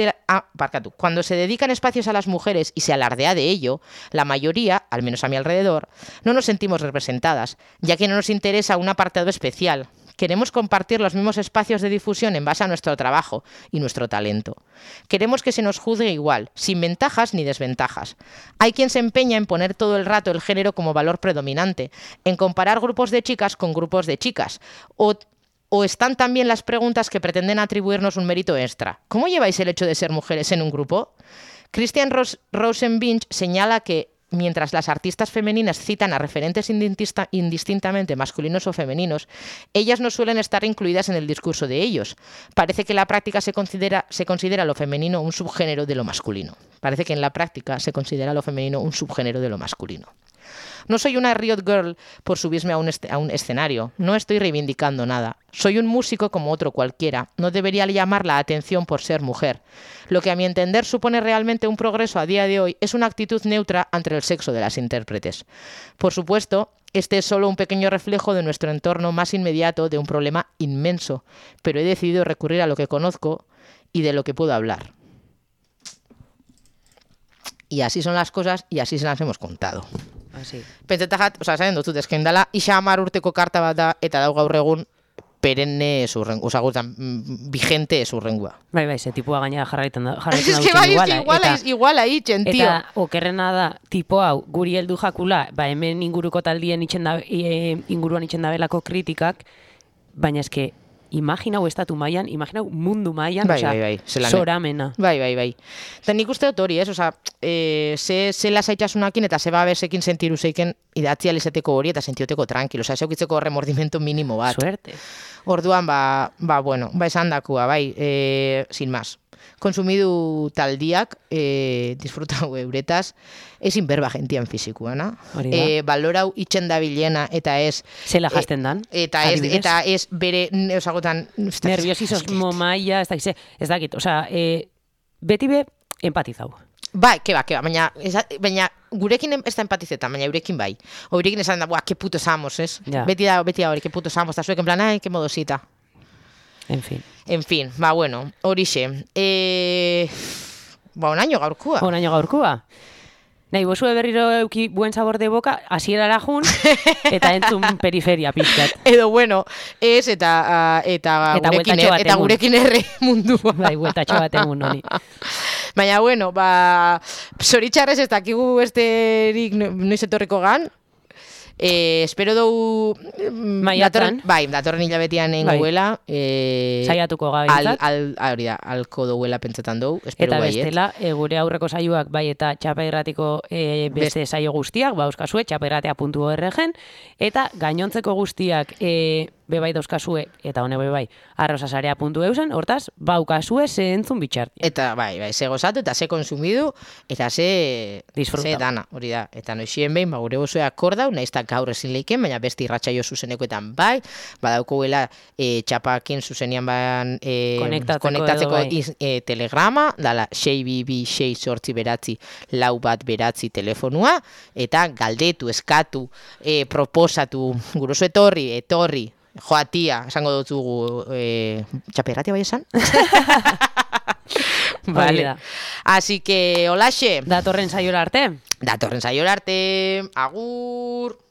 a las mujeres y se alardea de ello, la mayoría, al menos a mi alrededor, no nos sentimos representadas, ya que no nos interesa un apartado especial. Queremos compartir los mismos espacios de difusión en base a nuestro trabajo y nuestro talento. Queremos que se nos juzgue igual, sin ventajas ni desventajas. Hay quien se empeña en poner todo el rato el género como valor predominante, en comparar grupos de chicas con grupos de chicas, o están también las preguntas que pretenden atribuirnos un mérito extra. ¿Cómo lleváis el hecho de ser mujeres en un grupo? Christian Rosenbinch señala que mientras las artistas femeninas citan a referentes indistintamente masculinos o femeninos, ellas no suelen estar incluidas en el discurso de ellos. Parece que en la práctica se considera lo femenino un subgénero de lo masculino. No soy una Riot Girl por subirme a un escenario. No estoy reivindicando nada. Soy un músico como otro cualquiera. No debería llamar la atención por ser mujer. Lo que a mi entender supone realmente un progreso a día de hoy es una actitud neutra ante el sexo de las intérpretes. Por supuesto, este es solo un pequeño reflejo de nuestro entorno más inmediato de un problema inmenso, pero he decidido recurrir a lo que conozco y de lo que puedo hablar. Y así son las cosas y así se las hemos contado. Así. Pentsatzat, esan dut, esken dela, isa 10 urteko karta bat da, eta dau gaur egun perenne vigente zurrengua. Bai, ze tipua gainera jarraitzen da Es que bai, iguala itxen, tio. Eta okerrena da, tipo hau, guri heldu jakula, hemen inguruko taldien inguruan itxen dabelako kritikak, baina eske, imaginau estatu mailan, imaginau mundu mailan, zoramena. Bai. Eta nik uste dut hori, ze lasaitasunakin eta ze babesekin sentiru zeiken idatzi alizeteko hori eta sentioteko tranquilo, zeukitzeko remordimento minimo bat. Suerte. Orduan, bueno, esan dakua, sin más. Konsumidu taldiak, disfrutau euretaz, ezin berba gentian fizikuana. Balorau itxen dabilena eta ez... Zela jazten dan, eta ez bere, osagotan... Nerviosismo maia, ez dakit, beti be empatizau. Bai, baina gurekin ez da empatizetan, baina eurekin bai. Eurekin esan da, que puto esamos, ez? Beti da hori, que puto esamos, eta zuek en plan, que modosita. En fin, bueno, horixe. Onaino gaurkua. Nahi, bosue berriro euki buen sabor de boka, hasierara jun, eta entzun periferia pixkat. Edo, bueno, ez, eta gurekin erre mundua. Bai, bueltatxo bat egun honi. Baina, bueno, zoritxarrez ez dakigu besterik noiz etorriko gan. Espero dou maiatzen. Datorren hilabetian enguela. Saiatuko gabetzat. Hori da, alko douela pentsetan dou. Espero eta bestela, gure aurreko saioak bai eta txaperratiko beste saio guztiak, euskazue, txaperratea.org-en, eta gainontzeko guztiak bebai dauzkazue, eta hone bebai, arrosasarea.eusen, hortaz, baukazue ze entzun bitxarti. Eta bai, ze gozatu, eta ze konsumidu, eta ze dana, hori da. Eta noixien behin, gure bozoea akordau, nahiz eta gaur ezin leiken, baina beste irratsaio zuzenekoetan bai, badaukoela txapakin zuzenian konektatzeko telegrama, dala 622-6 telefonua, eta galdetu, eskatu, proposatu, gurozu etorri, joatia, esango dutzugu, txaperratia bai esan? Vale. Así que, holaxe. Datorren saiora arte. Agur.